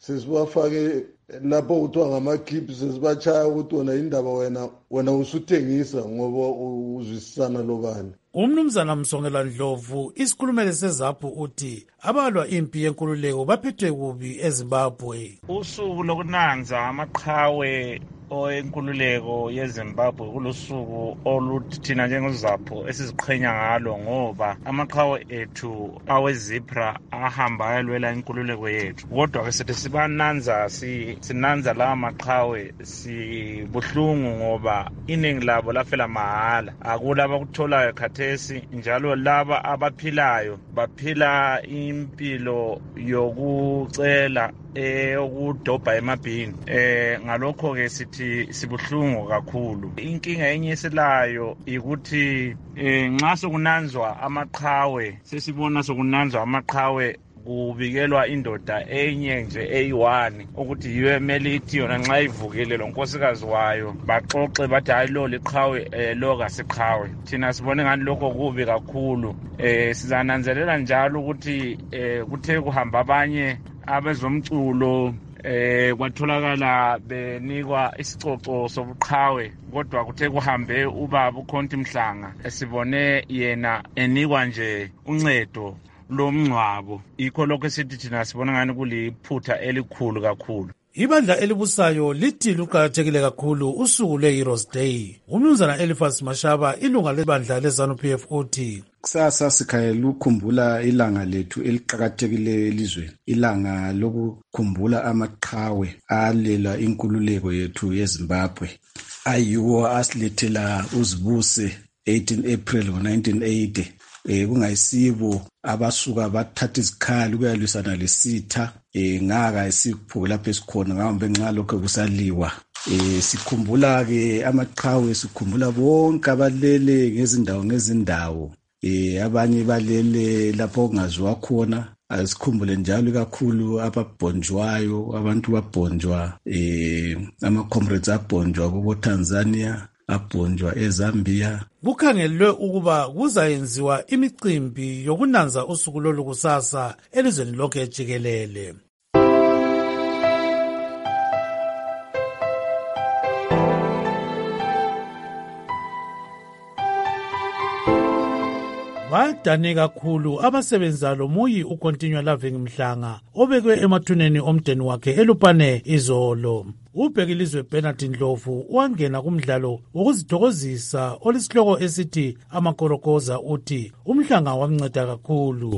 sesibafake lapho kuthiwa ngama-clips sesibachaya ukuthi wena indaba wena wena usuthengisa ngoba uzwisisana lobani. Umnumzana Msongela Ndlovu isikhulumele sezaphu uthi abalwa impi yenkululeko baphethwe kubi eZimbabwe. Usuku lokunanza amaqhawe oyenkululeko yeZimbabwe kulusuku oluthi thina njengozapho esiziqhenya ngalo ngoba amaqhawe ethu awezipra ahamba ayalwela inkululeko yethu. Kodwa ke sithi sibananza si sinanza la maqhawe sibuhlungu ngoba iningi labo lafela mahala. Akulaba kutholayo khathesi njalo laba abaphilayo baphila impilo yokucela eyokudobha emabhini. Eh ngalokho ke sithi sibuhlungu kakhulu. Inkinga enye esilayo ukuthi eh nxa sokunanzwa amaqhawe sesibona sokunanzwa amaqhawe kubikelwa indoda enye nje eyi-one ukuthi yiyo emele ithi yona nxa ivukile lo nkosikazi wayo baxoxe bathi hayi lo liqhawe eh, lo kasiqhawe. Thina sibone ngani lokho kubi kakhulu. Eh sizananzelela njalo ukuthi eh kuthe kuhamba abanye abezomculo eh kwatholakala benikwa isicoco sobuqhawe kodwa kuthe kuhambe ubaba uKhonti Mhlanga esibone yena enikwa nje uncedo lomncwabo. Ikho lokho esithi thina sibona ngani kuliphutha elikhulu kakhulu. Ibandla elibusayo lithi luqakathekile kakhulu usuku lwe-Heroes Day. Umnumzana Eliphas Mashaba ilunga lebandla le-ZANU-P F uthi kusasa sikhayela ukukhumbula ilanga lethu eliqakathekileyo elizweni, ilanga lokukhumbula amaqhawe alela inkululeko yethu yeZimbabwe ayiwo asilethela uzibuse eighteen April nineteen eighty. Eh kungayisibo abasuka bathatha izikhali kuyalwisana lesitha eh ngaka isipho lapho esikhona ngahambe nxa lokho kusaliwa. Eh sikhumbula ke amaqhawe, sikhumbula bonke abalele ngezindawo ngezindawo, eh abanye balele lapho kungaziwa khona. Asikhumbule njalo kakhulu ababhonjwayo, abantu babhonjwa, eh ama comrades abhonjwa kubo Tanzania, abhonjwa eZambia. Kukhangelwe ukuba kuzayenziwa imicimbi yokunanza usuku lolu kusasa elizweni lonke jikelele. Badane kakhulu abasebenza lo Muyi uKontinywa Loving Mhlanga obekwe emathuneni omdeni wakhe eLupane izolo. Ubhekilizwe Bernard Ndlovu wangena kumdlalo wokuzithokozisa olesihloko esithi amakorokoza uthi Umhlanga wamnceda kakhulu.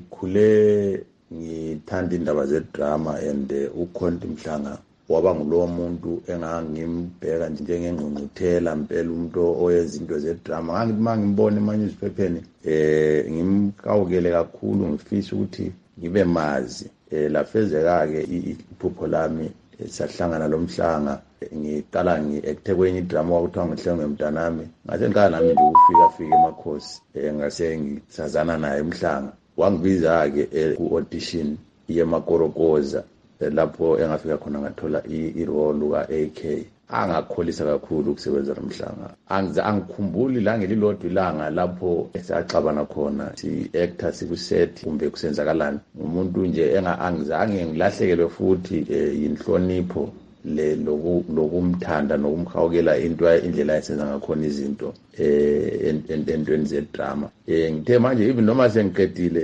Ngikhule ngithanda indaba zedrama and uKhonti Mhlanga waba ngulowo muntu engangimbheka njengengqungquthela mpela umuntu oyenza into zedrama. Ngangithi mangimbona emanyuziphepheni eh ngimkawukele kakhulu, ngifisa ukuthi ngibe mazi. Eh lafezeka-ke iphupho lami sahlangana lo Mhlanga ngiqala ngi-acte kwenye idrama kwakuthiwa ngihlengwe mntanami. Ngase ngiqala nami nje ukufika fika emakhosi eh ngase ngisazana naye Mhlanga. Wangibiza-ke ku-audition yemakorokoza lapho engafika khona ngathola i-role ka-A K. Angakholisa kakhulu ukusebenza nomhlanga. Angize angikhumbuli la ngelilodwa ilanga lapho esaxabana khona si-actor sikuset kumbe kusenzakalani. Umuntu nje angizange ngilahlekelwe futhi yinhlonipho le lokumthanda nokumhawukela into indlela ayisenza ngakhona izinto eh entweni zedrama. Eh ngithe manje even noma sengiqedile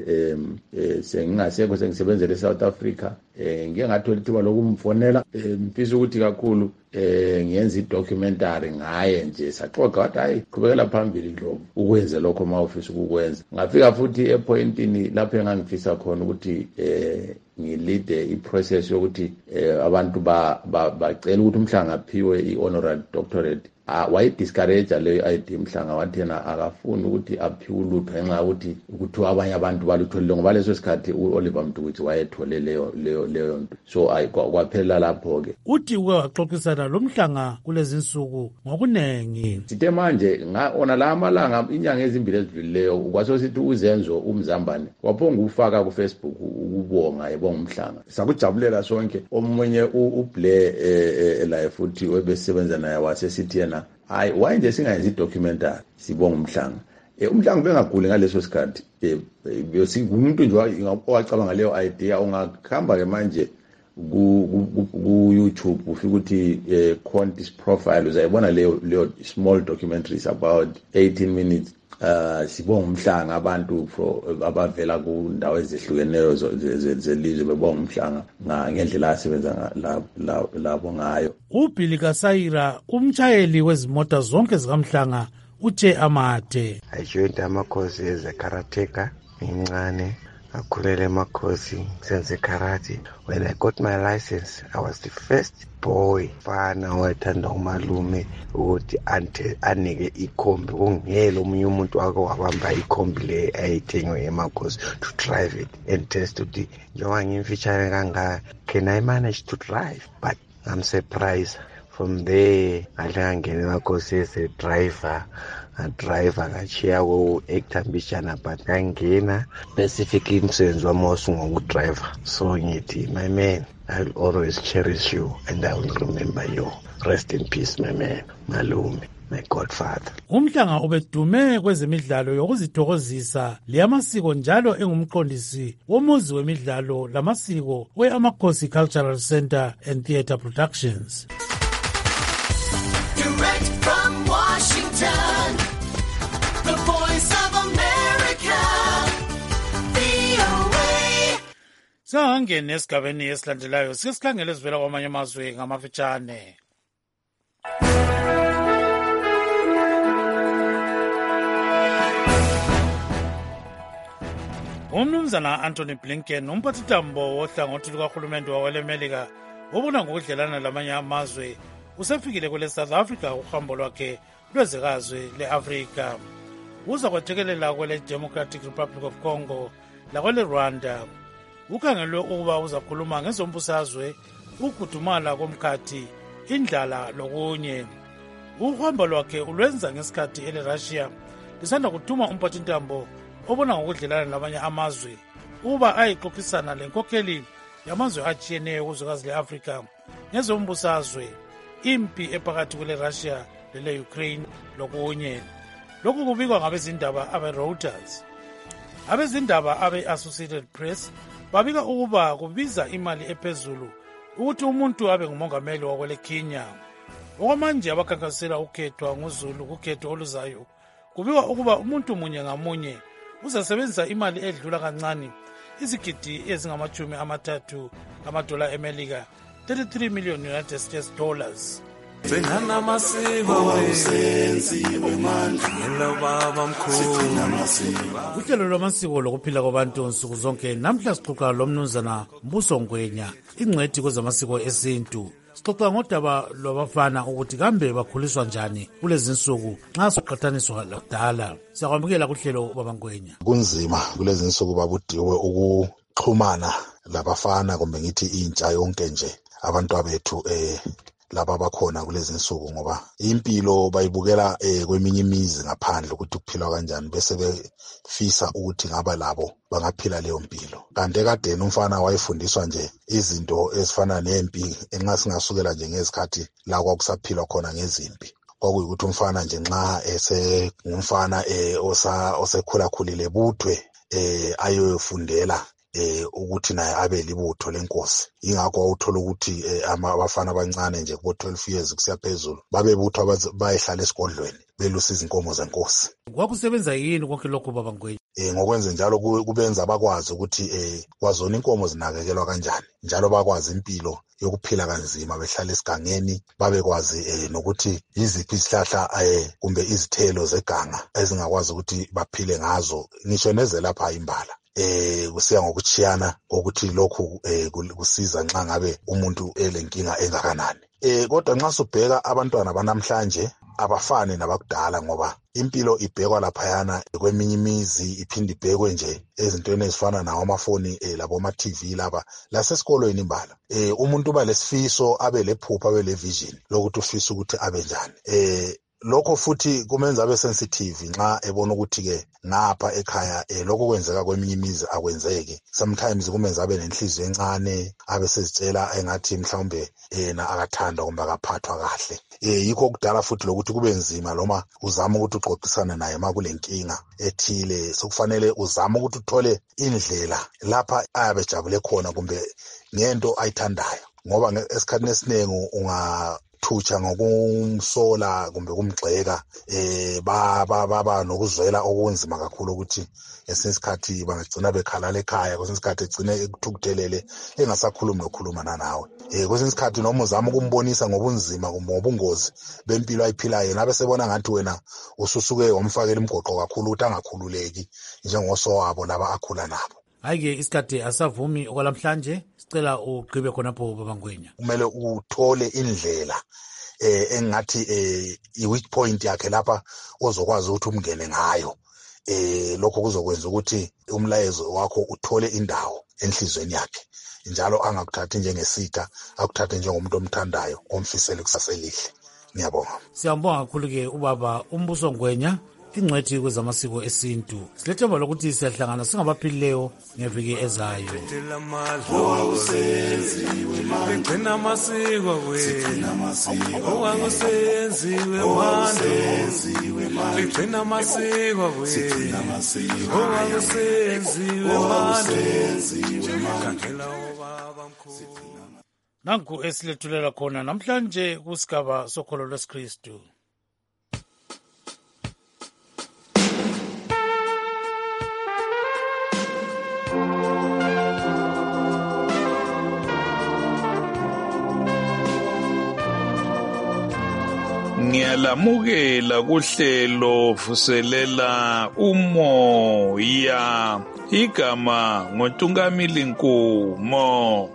eh sengingasekho sengisebenzele eSouth Africa eh ngike ngathola ithuba lokumfonela mfisa ukuthi kakhulu eh ngiyenza idocumentary ngaye nje saxoxa wathi hayi qhubekela phambili Ndlovu ukwenze lokho mawufisa ukukwenza. Ngafika futhi epointini lapho engangifisa khona ukuthi eh ngilide iprocess yokuthi abantu ba bacela ukuthi Mhlanga aphiwe i-honorary doctorate. Wayidiscourage leyo idea Mhlanga wathi yena akafuni ukuthi aphiwe ulutho ngenxa ukuthi ukuthi abanye abantu balutholile ngoba leso sikhathi uOliver Mtukudzi wayethole leyo leyo leyo nto. So kwaphela lapho ke uthi uke waxoxisana lo Mhlanga kulezi insuku ngokunengi. Sithe manje ngaona la amalanga inyanga ezimbili ezidlulileyo kwaso sithi uzenzo uMzambane waphonga ufaka ku Facebook ukubonga ebonga Mhlanga. Sakujabulela sonke. Omunye uBlair la futhi webesebenza naye wasesithi yena hayi why nje singayenza idocumentary sibonga Mhlanga. Eh uMhlanga bengaguli ngaleso sikhathi. Eh bese umuntu nje owacabanga leyo idea ungakhamba ke manje ku-YouTube ufika ukuthi eh, Qantas profile uzayibona leyo leyo small documentaries about eighteen minutes. Uh sibonga umhlanga abantu abavela ku ndawo ezihlukeneyo zelizwe bebonga umhlanga ngendlela asebenza labo ngayo. uBilly Kasayira umtshayeli wezimota zonke zikamhlanga uthe amathe. I joined amakhosi as a karateka incane akhulele amakhosi senze karate. When I got my license, I was the first boy fana wathanda umalume ukuthi ante anike ikhombi ungelo omunye umuntu wake wabamba ikhombi le ayithengwe emakhosi to drive it and test ukuthi njengoba ngimfitshane kangaka can I manage to drive, but I'm surprised. From there ngangena emakhosi as a driver a driver ngachiya ku ekutambishana but ngangena specific imsebenzi wami wosungokudriver. So ngithi my man, I'll always cherish you and I will remember you. Rest in peace my man, malume, my godfather. Umhlanga ubedume kwezemidlalo yokuzithokozisa leyamasiko njalo engumqondisi womuzi wemidlalo lamasiko we-Amakhosi Cultural Center and Theatre Productions. Direct from Washington, the voice of America, V O A. Sangene esigabeni esilandelayo sisikhangele sivela kwamanye amazwe ngamafitshane. Umnumzana Anthony Blinken umphathitambo wohlangothi lukahulumende wawelemelika obona ngokudlelana lamanye amazwe usefikile kwele South Africa uhambo lwakhe lwezekazwe le-Afrika. Uza kwethekelela kwele Democratic Republic of Congo lakwele Rwanda. Ukhangelwe ukuba uzakhuluma ngezombusazwe, ukudumala komkhathi, indlala lokunye. Uhambo lwakhe ulwenza ngesikhathi ele-Russia lisanda kuthuma umphathintambo obona ngokudlelana lamanye amazwe uba ayixoxisana lenkokheli yamazwe atshiyeneyo kuzwekazi le-Afrika ngezombusazwe, impi ephakathi kwele Russia lele Ukraine lokunye. Lokhu kubikwa ngabezindaba abe-Reuters. Abezindaba abe-Associated Press babika ukuba kubiza imali ephezulu ukuthi umuntu abe ngumongameli wakwele Kenya. Okwamanje abakhankasela ukhethwa nguZulu kukhetho oluzayo kubikwa ukuba umuntu munye ngamunye uzasebenzisa imali edlula kancane izigidi ezingamachumi amathathu amadola emelika, thirty-three million United States dollars. Singana masiko wesenziwe manje ngelo baba mkhulu. Uhlelo lwamasiko lokuphila kwabantu nsuku zonke namhla sixoxa lomnumzana Mbuso Ngwenya, ingcwethi kwezamasiko esintu. Sixoxa ngodaba lwabafana ukuthi kambe bakhuliswa njani kulezi nsuku nxa soqhathaniswa lakudala. Siyakwamukela kuhlelo baba Ngwenya. Kunzima kulezi nsuku babudiwe ukuxhumana labafana kumbe ngithi intsha yonke nje abantu abethu eh laba bakhona kulezi nsuku ngoba impilo bayibukela eh kweminye imizi ngaphandle ukuthi kuphilwa kanjani bese befisa ukuthi ngaba labo bangaphila leyo mpilo. Kanti kadeni umfana wayefundiswa nje izinto ezifana nempi enxa singasukela nje ngezikhathi la kwakusaphilwa khona ngezimpi. Kwakuyikuthi umfana nje nxa ese ngumfana eh osa osekhula khulile buthwe eh ayofundela eh ukuthi naye abe libutho lenkosi. Ingakho awuthola ukuthi abafana abancane nje ku twelve years kusiya phezulu babebutho bayehlala esigodlweni belusa izinkomo zenkosi. Kwakusebenza yini konke lokho baba Ngwenya? Eh ngokwenze njalo kubenza bakwazi ukuthi eh kwazona inkomo zinakekelwa kanjani, njalo bakwazi impilo yokuphila kanzima behlala esigangeni, babekwazi eh nokuthi iziphi isihlahla eh kumbe izithelo zeganga ezingakwazi ukuthi baphile ngazo, ngisho neze lapha imbala. Eh kusiya ngokuchiyana ukuthi lokhu eh kusiza nxa ngabe umuntu elenkinga engakanani. Eh kodwa nxa subheka abantwana banamhlanje abafani nabakudala ngoba impilo ibhekwa laphayana kweminye imizi iphindi ibhekwe nje ezintweni ezifana nawo amafoni eh labo ma T V laba lasesikolweni imbala. Eh umuntu ba lesifiso abe lephupha abe le vision lokuthi ufisa ukuthi abe njani. Eh lokho futhi kumenza abe sensitive nxa ebona ukuthi-ke ngapha ekhaya eh, lokho kwenzeka kweminye imizi akwenzeki. Sometimes kumenza abe nenhliziyo encane, abe sezitshela engathi mhlawumbe yena akathandwa kumbe akaphathwa kahle. Eh, yikho kudala futhi lokuthi kube nzima noma uzama ukuthi uxoxisane naye ma kulenkinga ethile. Sokufanele uzama ukuthi uthole indlela lapha ayabe jabule khona kumbe ngento ayithandayo, ngoba esikhathini esiningi ungathutsha ngokumsola kumbe kumgxeka eh ba ba ba nokuzwela okunzima kakhulu ukuthi esinye isikhathi bangagcina bekhalala ekhaya, kwesinye isikhathi egcine ekuthukuthelele engasakhulumi nokhuluma nawe. Eh kwesinye isikhathi noma uzama ukumbonisa ngobunzima kumbe ngobungozi bempilo ayiphilayo, nabe sebona ngathi wena ususuke wamfakela imgoqo kakhulu ukuthi angakhululeki njengosowabo laba akhula nabo. Hayi-ke isikhathi asavumi okwalamhlanje, sicela ugqibe khonapho babangwenya. Kumele uthole indlela eh engathi eh i-weak point yakhe lapha ozokwazi ukuthi umngene ngayo. Eh lokho kuzokwenza ukuthi umlayezo wakho uthole indawo enhlizweni yakhe, njalo angakuthathi njengesitha, akuthathe njengomuntu omthandayo omfisela ikusasa elihle. Ngiyabonga. Siyambonga kakhulu-ke ubaba uMbuso Ngwenya, ingcwethi kwezamasiko esintu. Silethemba lokuthi siyahlangana singabaphilileyo ngeviki ezayo. Ligcina amasiko wethu, owakusenziwe manje. Ligcina amasiko wethu, owakusenziwe manje. Nanku esilethulela khona namhlanje kusigaba sokholo lwesikristu. Ngiyalamukela kuhlelo vuselela umoya, igama ngoNtungamili Nkumo.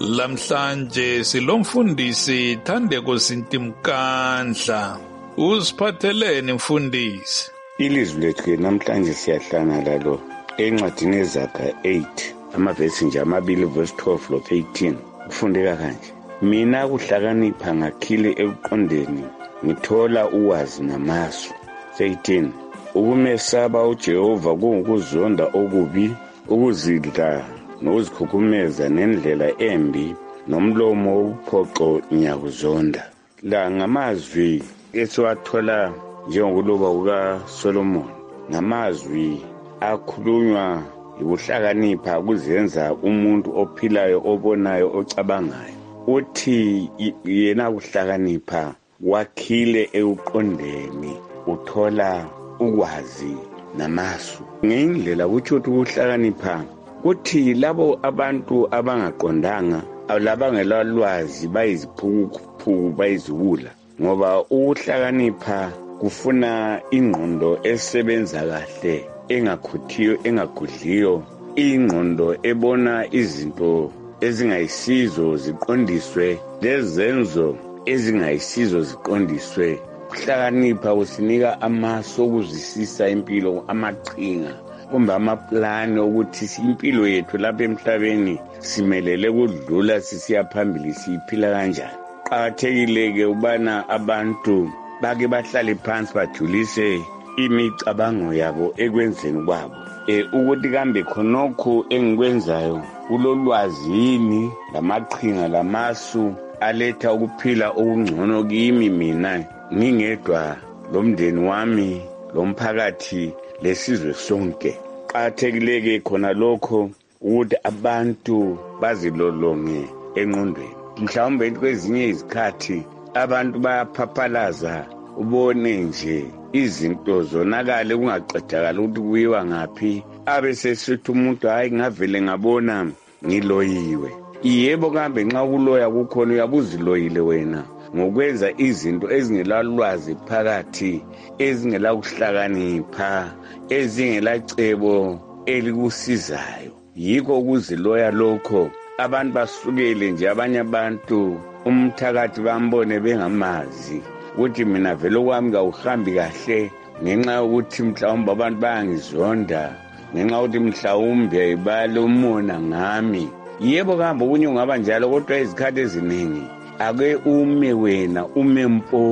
Lamhlanje silomfundisi Thandeko Sintimkandla. Usiphatheleni mfundisi? Ilizwi lethu namhlanje siyahlangana lalo encwadini yeZaga eight amavesi nje amabili verse twelve lo thirteen. Kufundeka kanje: mina kuhlakanipha ngakhile ekuqondeni, ngithola uwazi namasu. thirteen. Ukumesaba uJehova kungukuzonda okubi, ukuzidla nokuzikhukhumeza nendlela embi, nomlomo wobuphoxo nyakuzonda. La ngamazwi esiwathola njengokuloba kukaSolomon, ngamazwi akhulunywa ukuhlakanipha kuzenza umuntu ophilayo, obonayo, ocabangayo. Uthi yena kuhlakanipha wakhile ekuqondeni, uthola ukwazi namasu. Ngendlela kutsho ukuthi ukuhlakanipha kuthi labo abantu abangaqondanga, labangela lwazi bayiziphukuphuku, bayiziwula. Ngoba ukuhlakanipha kufuna ingqondo esebenza kahle, engakhuthiyo, engagudliyo, ingqondo ebona izinto ezingayisizo ziqondiswe, lezenzo ezingayisizo ziqondiswe. Ukuhlakanipha kusinika amasu okuzwisisa impilo, amaqhinga kumbe amaplani ukuthi impilo yethu lapha emhlabeni simelele kudlula, sisiya phambili, siyiphila kanjani. Qakathekile-ke ubana abantu bake bahlale phansi bajulise imicabango yabo ekwenzeni kwabo, e ukuthi kambe khonokho engikwenzayo kulolwazi yini, lamaqhinga, lamasu aletha ukuphila okungcono kimi mina ngingedwa, lomndeni wami, lomphakathi, lesizwe sonke. Qakathekile-ke khona lokho ukuthi abantu bazilolonge engqondweni. Mhlawumbe kwezinye izikhathi abantu bayaphaphalaza, ubone nje izinto zonakale kungaqedakala ukuthi kuyiwa ngaphi, abe sesithi umuntu hayi ngavele ngabona ngiloyiwe. Yebo, kambe nxa ukuloya kukhona uyabuziloyile wena ngokwenza izinto ezingelalwazi phakathi, ezingela kuhlakanipha, ezingela cebo elikusizayo. Yikho ukuziloya lokho abantu basukele nje, abanye abantu umthakathi bambone bengamazi ukuthi mina vele kwami kawuhambi kahle, ngenxa yokuthi mhlawumbe abantu bayangizonda, ngenxa yokuthi mhlawumbe balomona ngami. Yebo, kambe okunye ungaba njalo, kodwa izikhathi eziningi ake ume wena, ume mpo,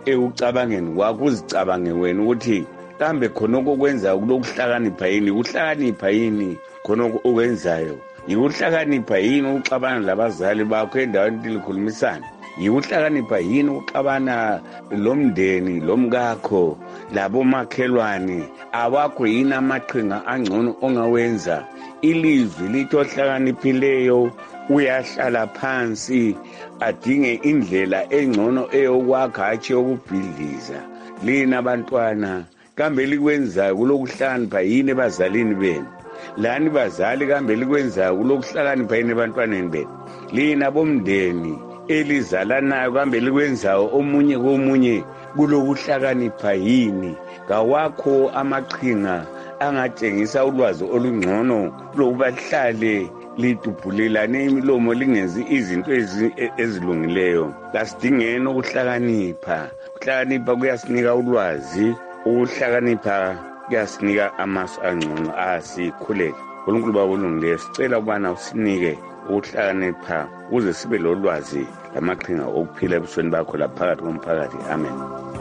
ekucabangeni kwakho uzicabange wena ukuthi kambe khonoko okwenzayo kulokuhlakanipha yini ukuhlakanipha yini khonoko okwenzayo yikuhlakanipha yini ukuxabana labazali bakho endaweni likhulumisana yikuhlakanipha yini ukuxabana lomndeni lomkakho labomakhelwane awakho yini amaqhinga angcono ongawenza ilizwi lithi ohlakaniphileyo uyahlala phansi adinge indlela engcono eyokwakha hatshi yokubhidliza lina abantwana kambe likwenzayo kulokuhlakanipha yini ebazalini benu lani bazali kambe likwenzayo kulokuhlakanipha yini ebantwaneni benu lina bomndeni elizalanayo kambe likwenzayo omunye komunye kulokuhlakanipha yini kawakho amaqhinga angatshengisa ulwazi olungcono lokuba lihlale lidubhulelane imilomo lingenzi izinto ezilungileyo kasidingeni ukuhlakanipha ukuhlakanipha kuyasinika ulwazi ukuhlakanipha kuyasinika amasu angcono asikhuleke uNkulunkulu babulungileyo sicela ukubana usinike ukuhlakanipha ukuze sibe lolwazi lamaqhinga okuphila ebusweni bakho laphakathi komphakathi amen.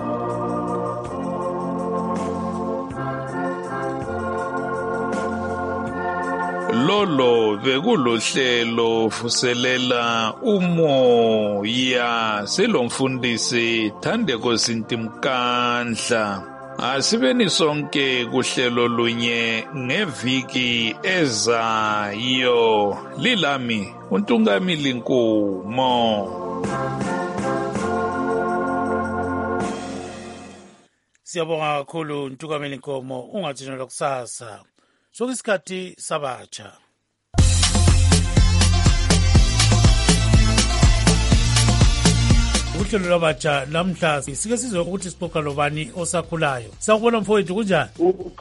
Lolo bekulohlelo vuselela umoya selomfundisi Thandeko Sintimkandla. Asibeni sonke kuhlelo lunye ngeviki ezayo. Lilami uNtungamili Nkumo. Siyabonga kakhulu Ntungamili Nkomo, ungathinelwa kusasa. Sokusikhathi sabatsha. Uhlelo lwabatsha namhla sike sizwe ukuthi sixoxa lobani osakhulayo. Sakubona mfowethu kunjani?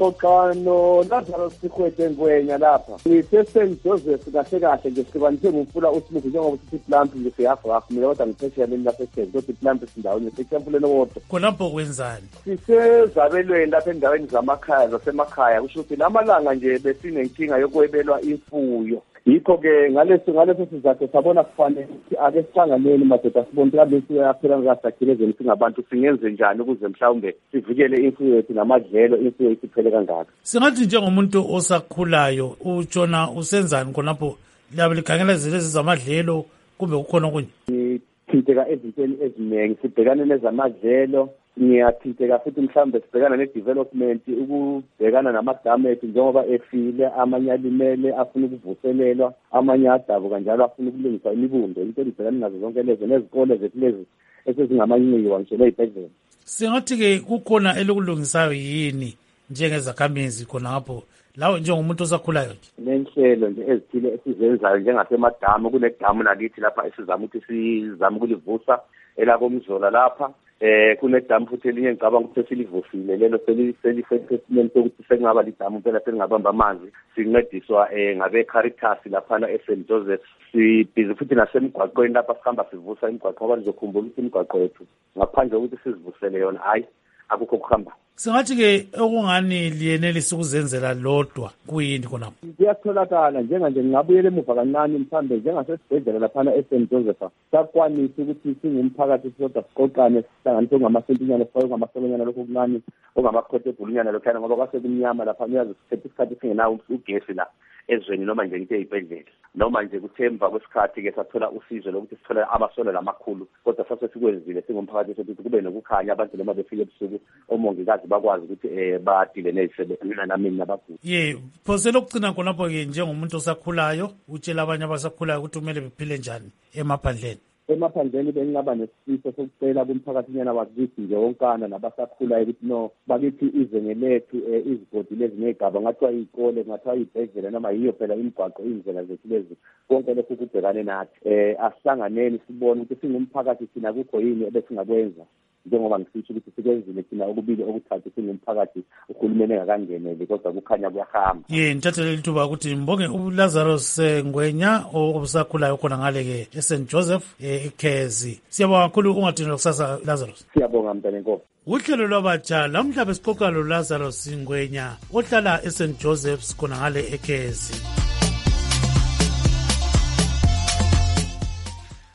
Uxoxano Lazarus Sikhwete Ngwenya lapha. Ngise Saint Joseph kahle kahle nje sibanise ngumfula uSmith njengoba sithi plant nje siyafa akumele kodwa ngiphesheya leni lapha ekhaya ukuthi plant sindaweni sekhempule lodwa. Khonapho kwenzani? Sisezabelweni lapha endaweni zamakhaya zasemakhaya kusho ukuthi lamalanga nje besinenkinga yokwebelwa imfuyo. Yikho ke ngaleso ngaleso sizathu sabona kufanele ukuthi ake sihlanganeni madoda sibone kambe siyaphela ngasakhilezeni singabantu singenze njani ukuze mhlawumbe sivikele imfuyo yethu namadlelo imfuyo isiphele kangaka. Singathi njengomuntu osakhulayo utshona usenzani khonapho labe likhangela izinto zamadlelo kumbe kukhona okunye? Sithinteka ezintweni eziningi sibhekane nezamadlelo ngiyathinteka futhi mhlawumbe sibhekana ne-development ukubhekana namadamu ethu njengoba efile amanye alimele afuna ukuvuselelwa amanye adabuka njalo afuna ukulungisa imibundo into elibhekane nazo zonke lezo nezikole zethu lezi esezingamanyiwa ngisho ley'bhedlela. Singathi-ke kukhona elikulungisayo yini njengezakhamizi khona ngapho lawe njengomuntu osakhulayo nje? Nenhlelo nje ezithile esizenzayo njengasemadamu kunedamu nalithi lapha esizama ukuthi sizame ukulivusa elakomzola lapha. Eh kunedamu futhi elinye ngicabanga ukuthi selivusile lelo selifesimeni sokuthi sekungaba lidamu phela selingabamba amanzi sincediswa eh ngabe Caritas lapha eSaint Joseph. Sibhizi futhi nasemgwaqweni lapha sihamba sivusa imigwaqo ngoba nizokhumbula ukuthi imigwaqo yethu ngaphandle kokuthi sizivusele yona hayi akukho kuhamba. Singathi-ke okungani liyenelisa ukuzenzela lodwa kuyini khonapho? Kuyatholakala njenganje ngingabuyela emuva kancane mhlawumbe njengasesibhedlela laphana eSaint Joseph sakwanisa ukuthi singumphakathi sodwa siqoqane sihlanganise ongamasentunyana sifake ongamasolonyana lokho kuncane ongamakhothe ebhulunyana lokhana ngoba kwasekumnyama lapha uyazi sithethe isikhathi singenawo ugesi la ezweni noma nje into ey'bhedlela noma nje kuthemba kwesikhathi-ke sathola usizo lokuthi sithole amasola lamakhulu kodwa sasesikwenzile singumphakathi sokuthi kube nokukhanya abantu noma befike ebusuku omongikazi bakwazi ukuthi um badile ney'sebenza namini nabaguli. Ye phose lokugcina khonapho-ke njengomuntu osakhulayo utshela abanye abasakhulayo ukuthi kumele bephile njani emaphandleni? Emaphandleni bengingaba nesifiso sokucela kumphakathinyana wakithi nje wonkana nabasakhulayo ukuthi no bakithi izenge lethu izigodi lezi negaba ngathiwa iy'kole ngathiwa iy'bhedlela noma yiyo phela imigwaqo iy'ndlela zethu lezi konke lokhu kubhekane nathi um asihlanganeni sibone ukuthi singumphakathi thina kukho yini ebesingakwenza njengoba ngisisho ukuthi sikwenzile thina okubili okuthathu singumphakathi uhulumeni engakangeneli kodwa kukhanya kuyahamba. Ye ngithathelele ithuba ukuthi mbonge uLazarus Ngwenya osakhulayo khona ngale-ke eSaint Joseph eKhezi. Siyabonga kakhulu ungadinelwa kusasa Lazarus. Siyabonga mntane Nkomo. Uhlelo lwabatsha lamhla besixoxa loLazarus Ngwenya ohlala eSaint Joseph's khona ngale eKhezi.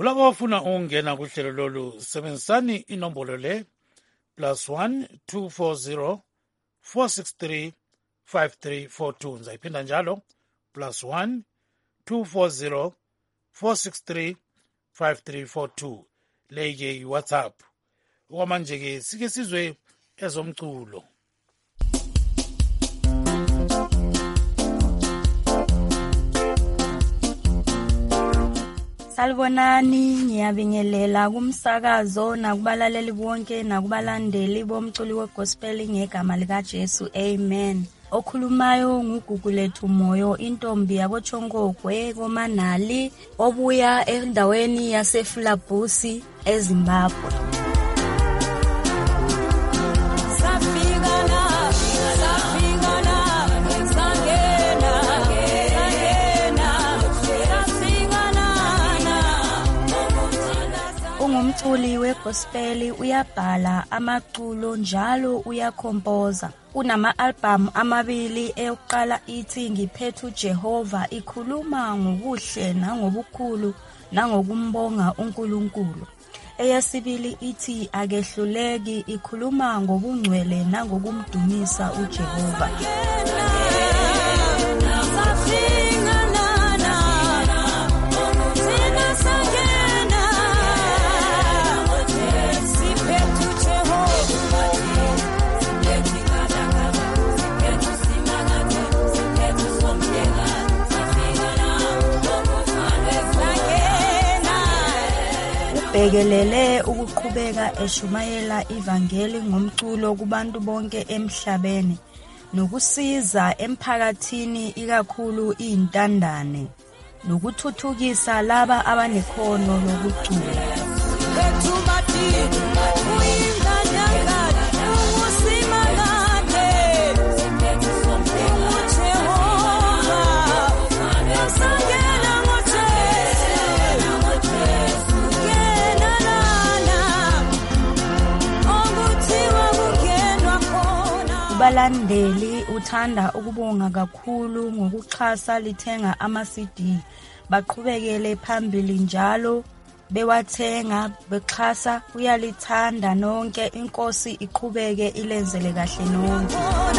kulabo abafuna ukungena kuhlelo lolu sebenzisani inombolo le plus one two four zero four six three five three four two. Ngizayiphinda njalo plus one two four zero four six three five three four two. Leke iWhatsApp. Okwamanje ke sike sizwe ezomculo. Salibonani, ngiyabingelela kumsakazo nakubalaleli bonke nakubalandeli bomculi wegospel ngegama lika Jesu. Amen. Okhulumayo nguGugulethu Moyo, intombi yakoTshongogwe koManali obuya endaweni yaseFulabusi eZimbabwe. Umculi wegospel uyabhala amaculo njalo uyakhompoza. Unama-album amabili, eyokuqala ithi Ngiphethe uJehova, ikhuluma ngobuhle nangobukhulu nangokumbonga uNkulunkulu. Eyesibili ithi Akehluleki, ikhuluma ngobungcwele nangokumdumisa uJehova. Bekelele ukuqhubeka eshumayela ivangeli ngomculo kubantu bonke emhlabeni nokusiza emphakathini ikakhulu izintandane nokuthuthukisa laba abanekhono lokucula. Abalandeli uthanda ukubonga kakhulu ngokuxhasa lithenga ama-C D. Baqhubekele phambili njalo bewathenga bexhasa, uyalithanda nonke. Inkosi iqhubeke ilenzele kahle nonke.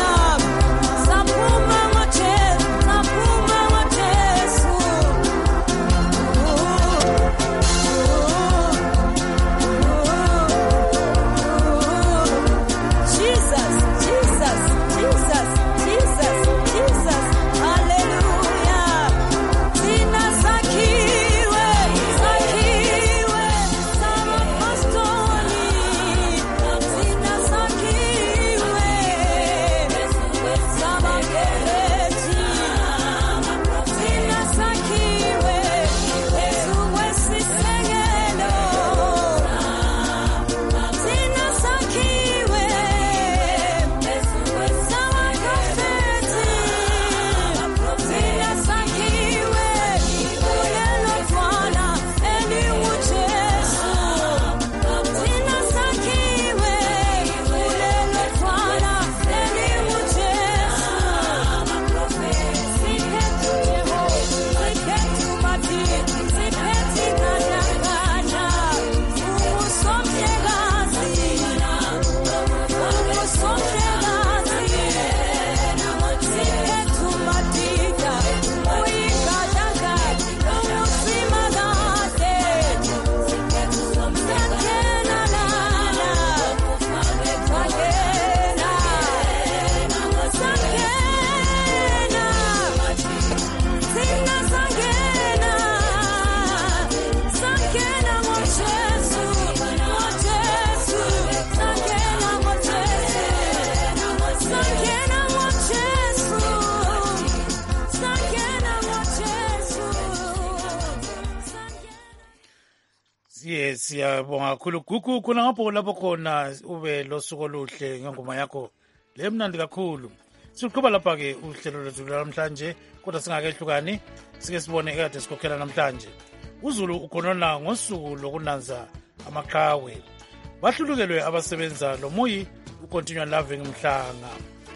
Siyabonga kakhulu Gugu, khona ngapho lapho khona ube losuku oluhle ngengoma yakho le mnandi kakhulu. Siqhubeka lapha ke uhlelo lwethu namhlanje, kodwa singakehlukani sike sibone ekade sikhokhela namhlanje. uZulu ukhonona ngosuku lokunanza amaqhawe. Bahlulukelwe abasebenza lo muyi uContinue Loving Mhlanga.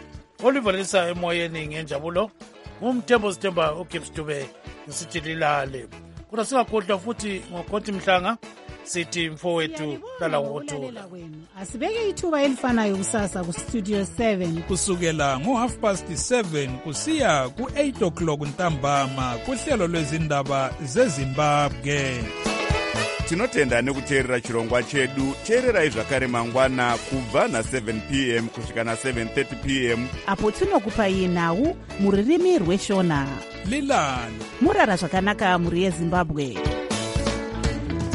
Olivalisa emoyeni ngenjabulo umthembo sithemba uGibbs Dube ngisithililale. kodwa singakhohlwa futhi ngogodi mhlanga sithi mfowethu lala ngokuthula. Asibeke ithuba elifanayo kusasa kustudio seven kusukela ngo-half past seven kusiya ku-eight o'clock ntambama kuhlelo lwezindaba zezimbabwe. tinotenda nekuteerera chirongwa chedu. teererai zvakare mangwana kubva na-seven p m kusvika na-seven thirty p m apo tinokupai nhau muririmi rweshona. lilani murara zvakanaka muri yezimbabwe.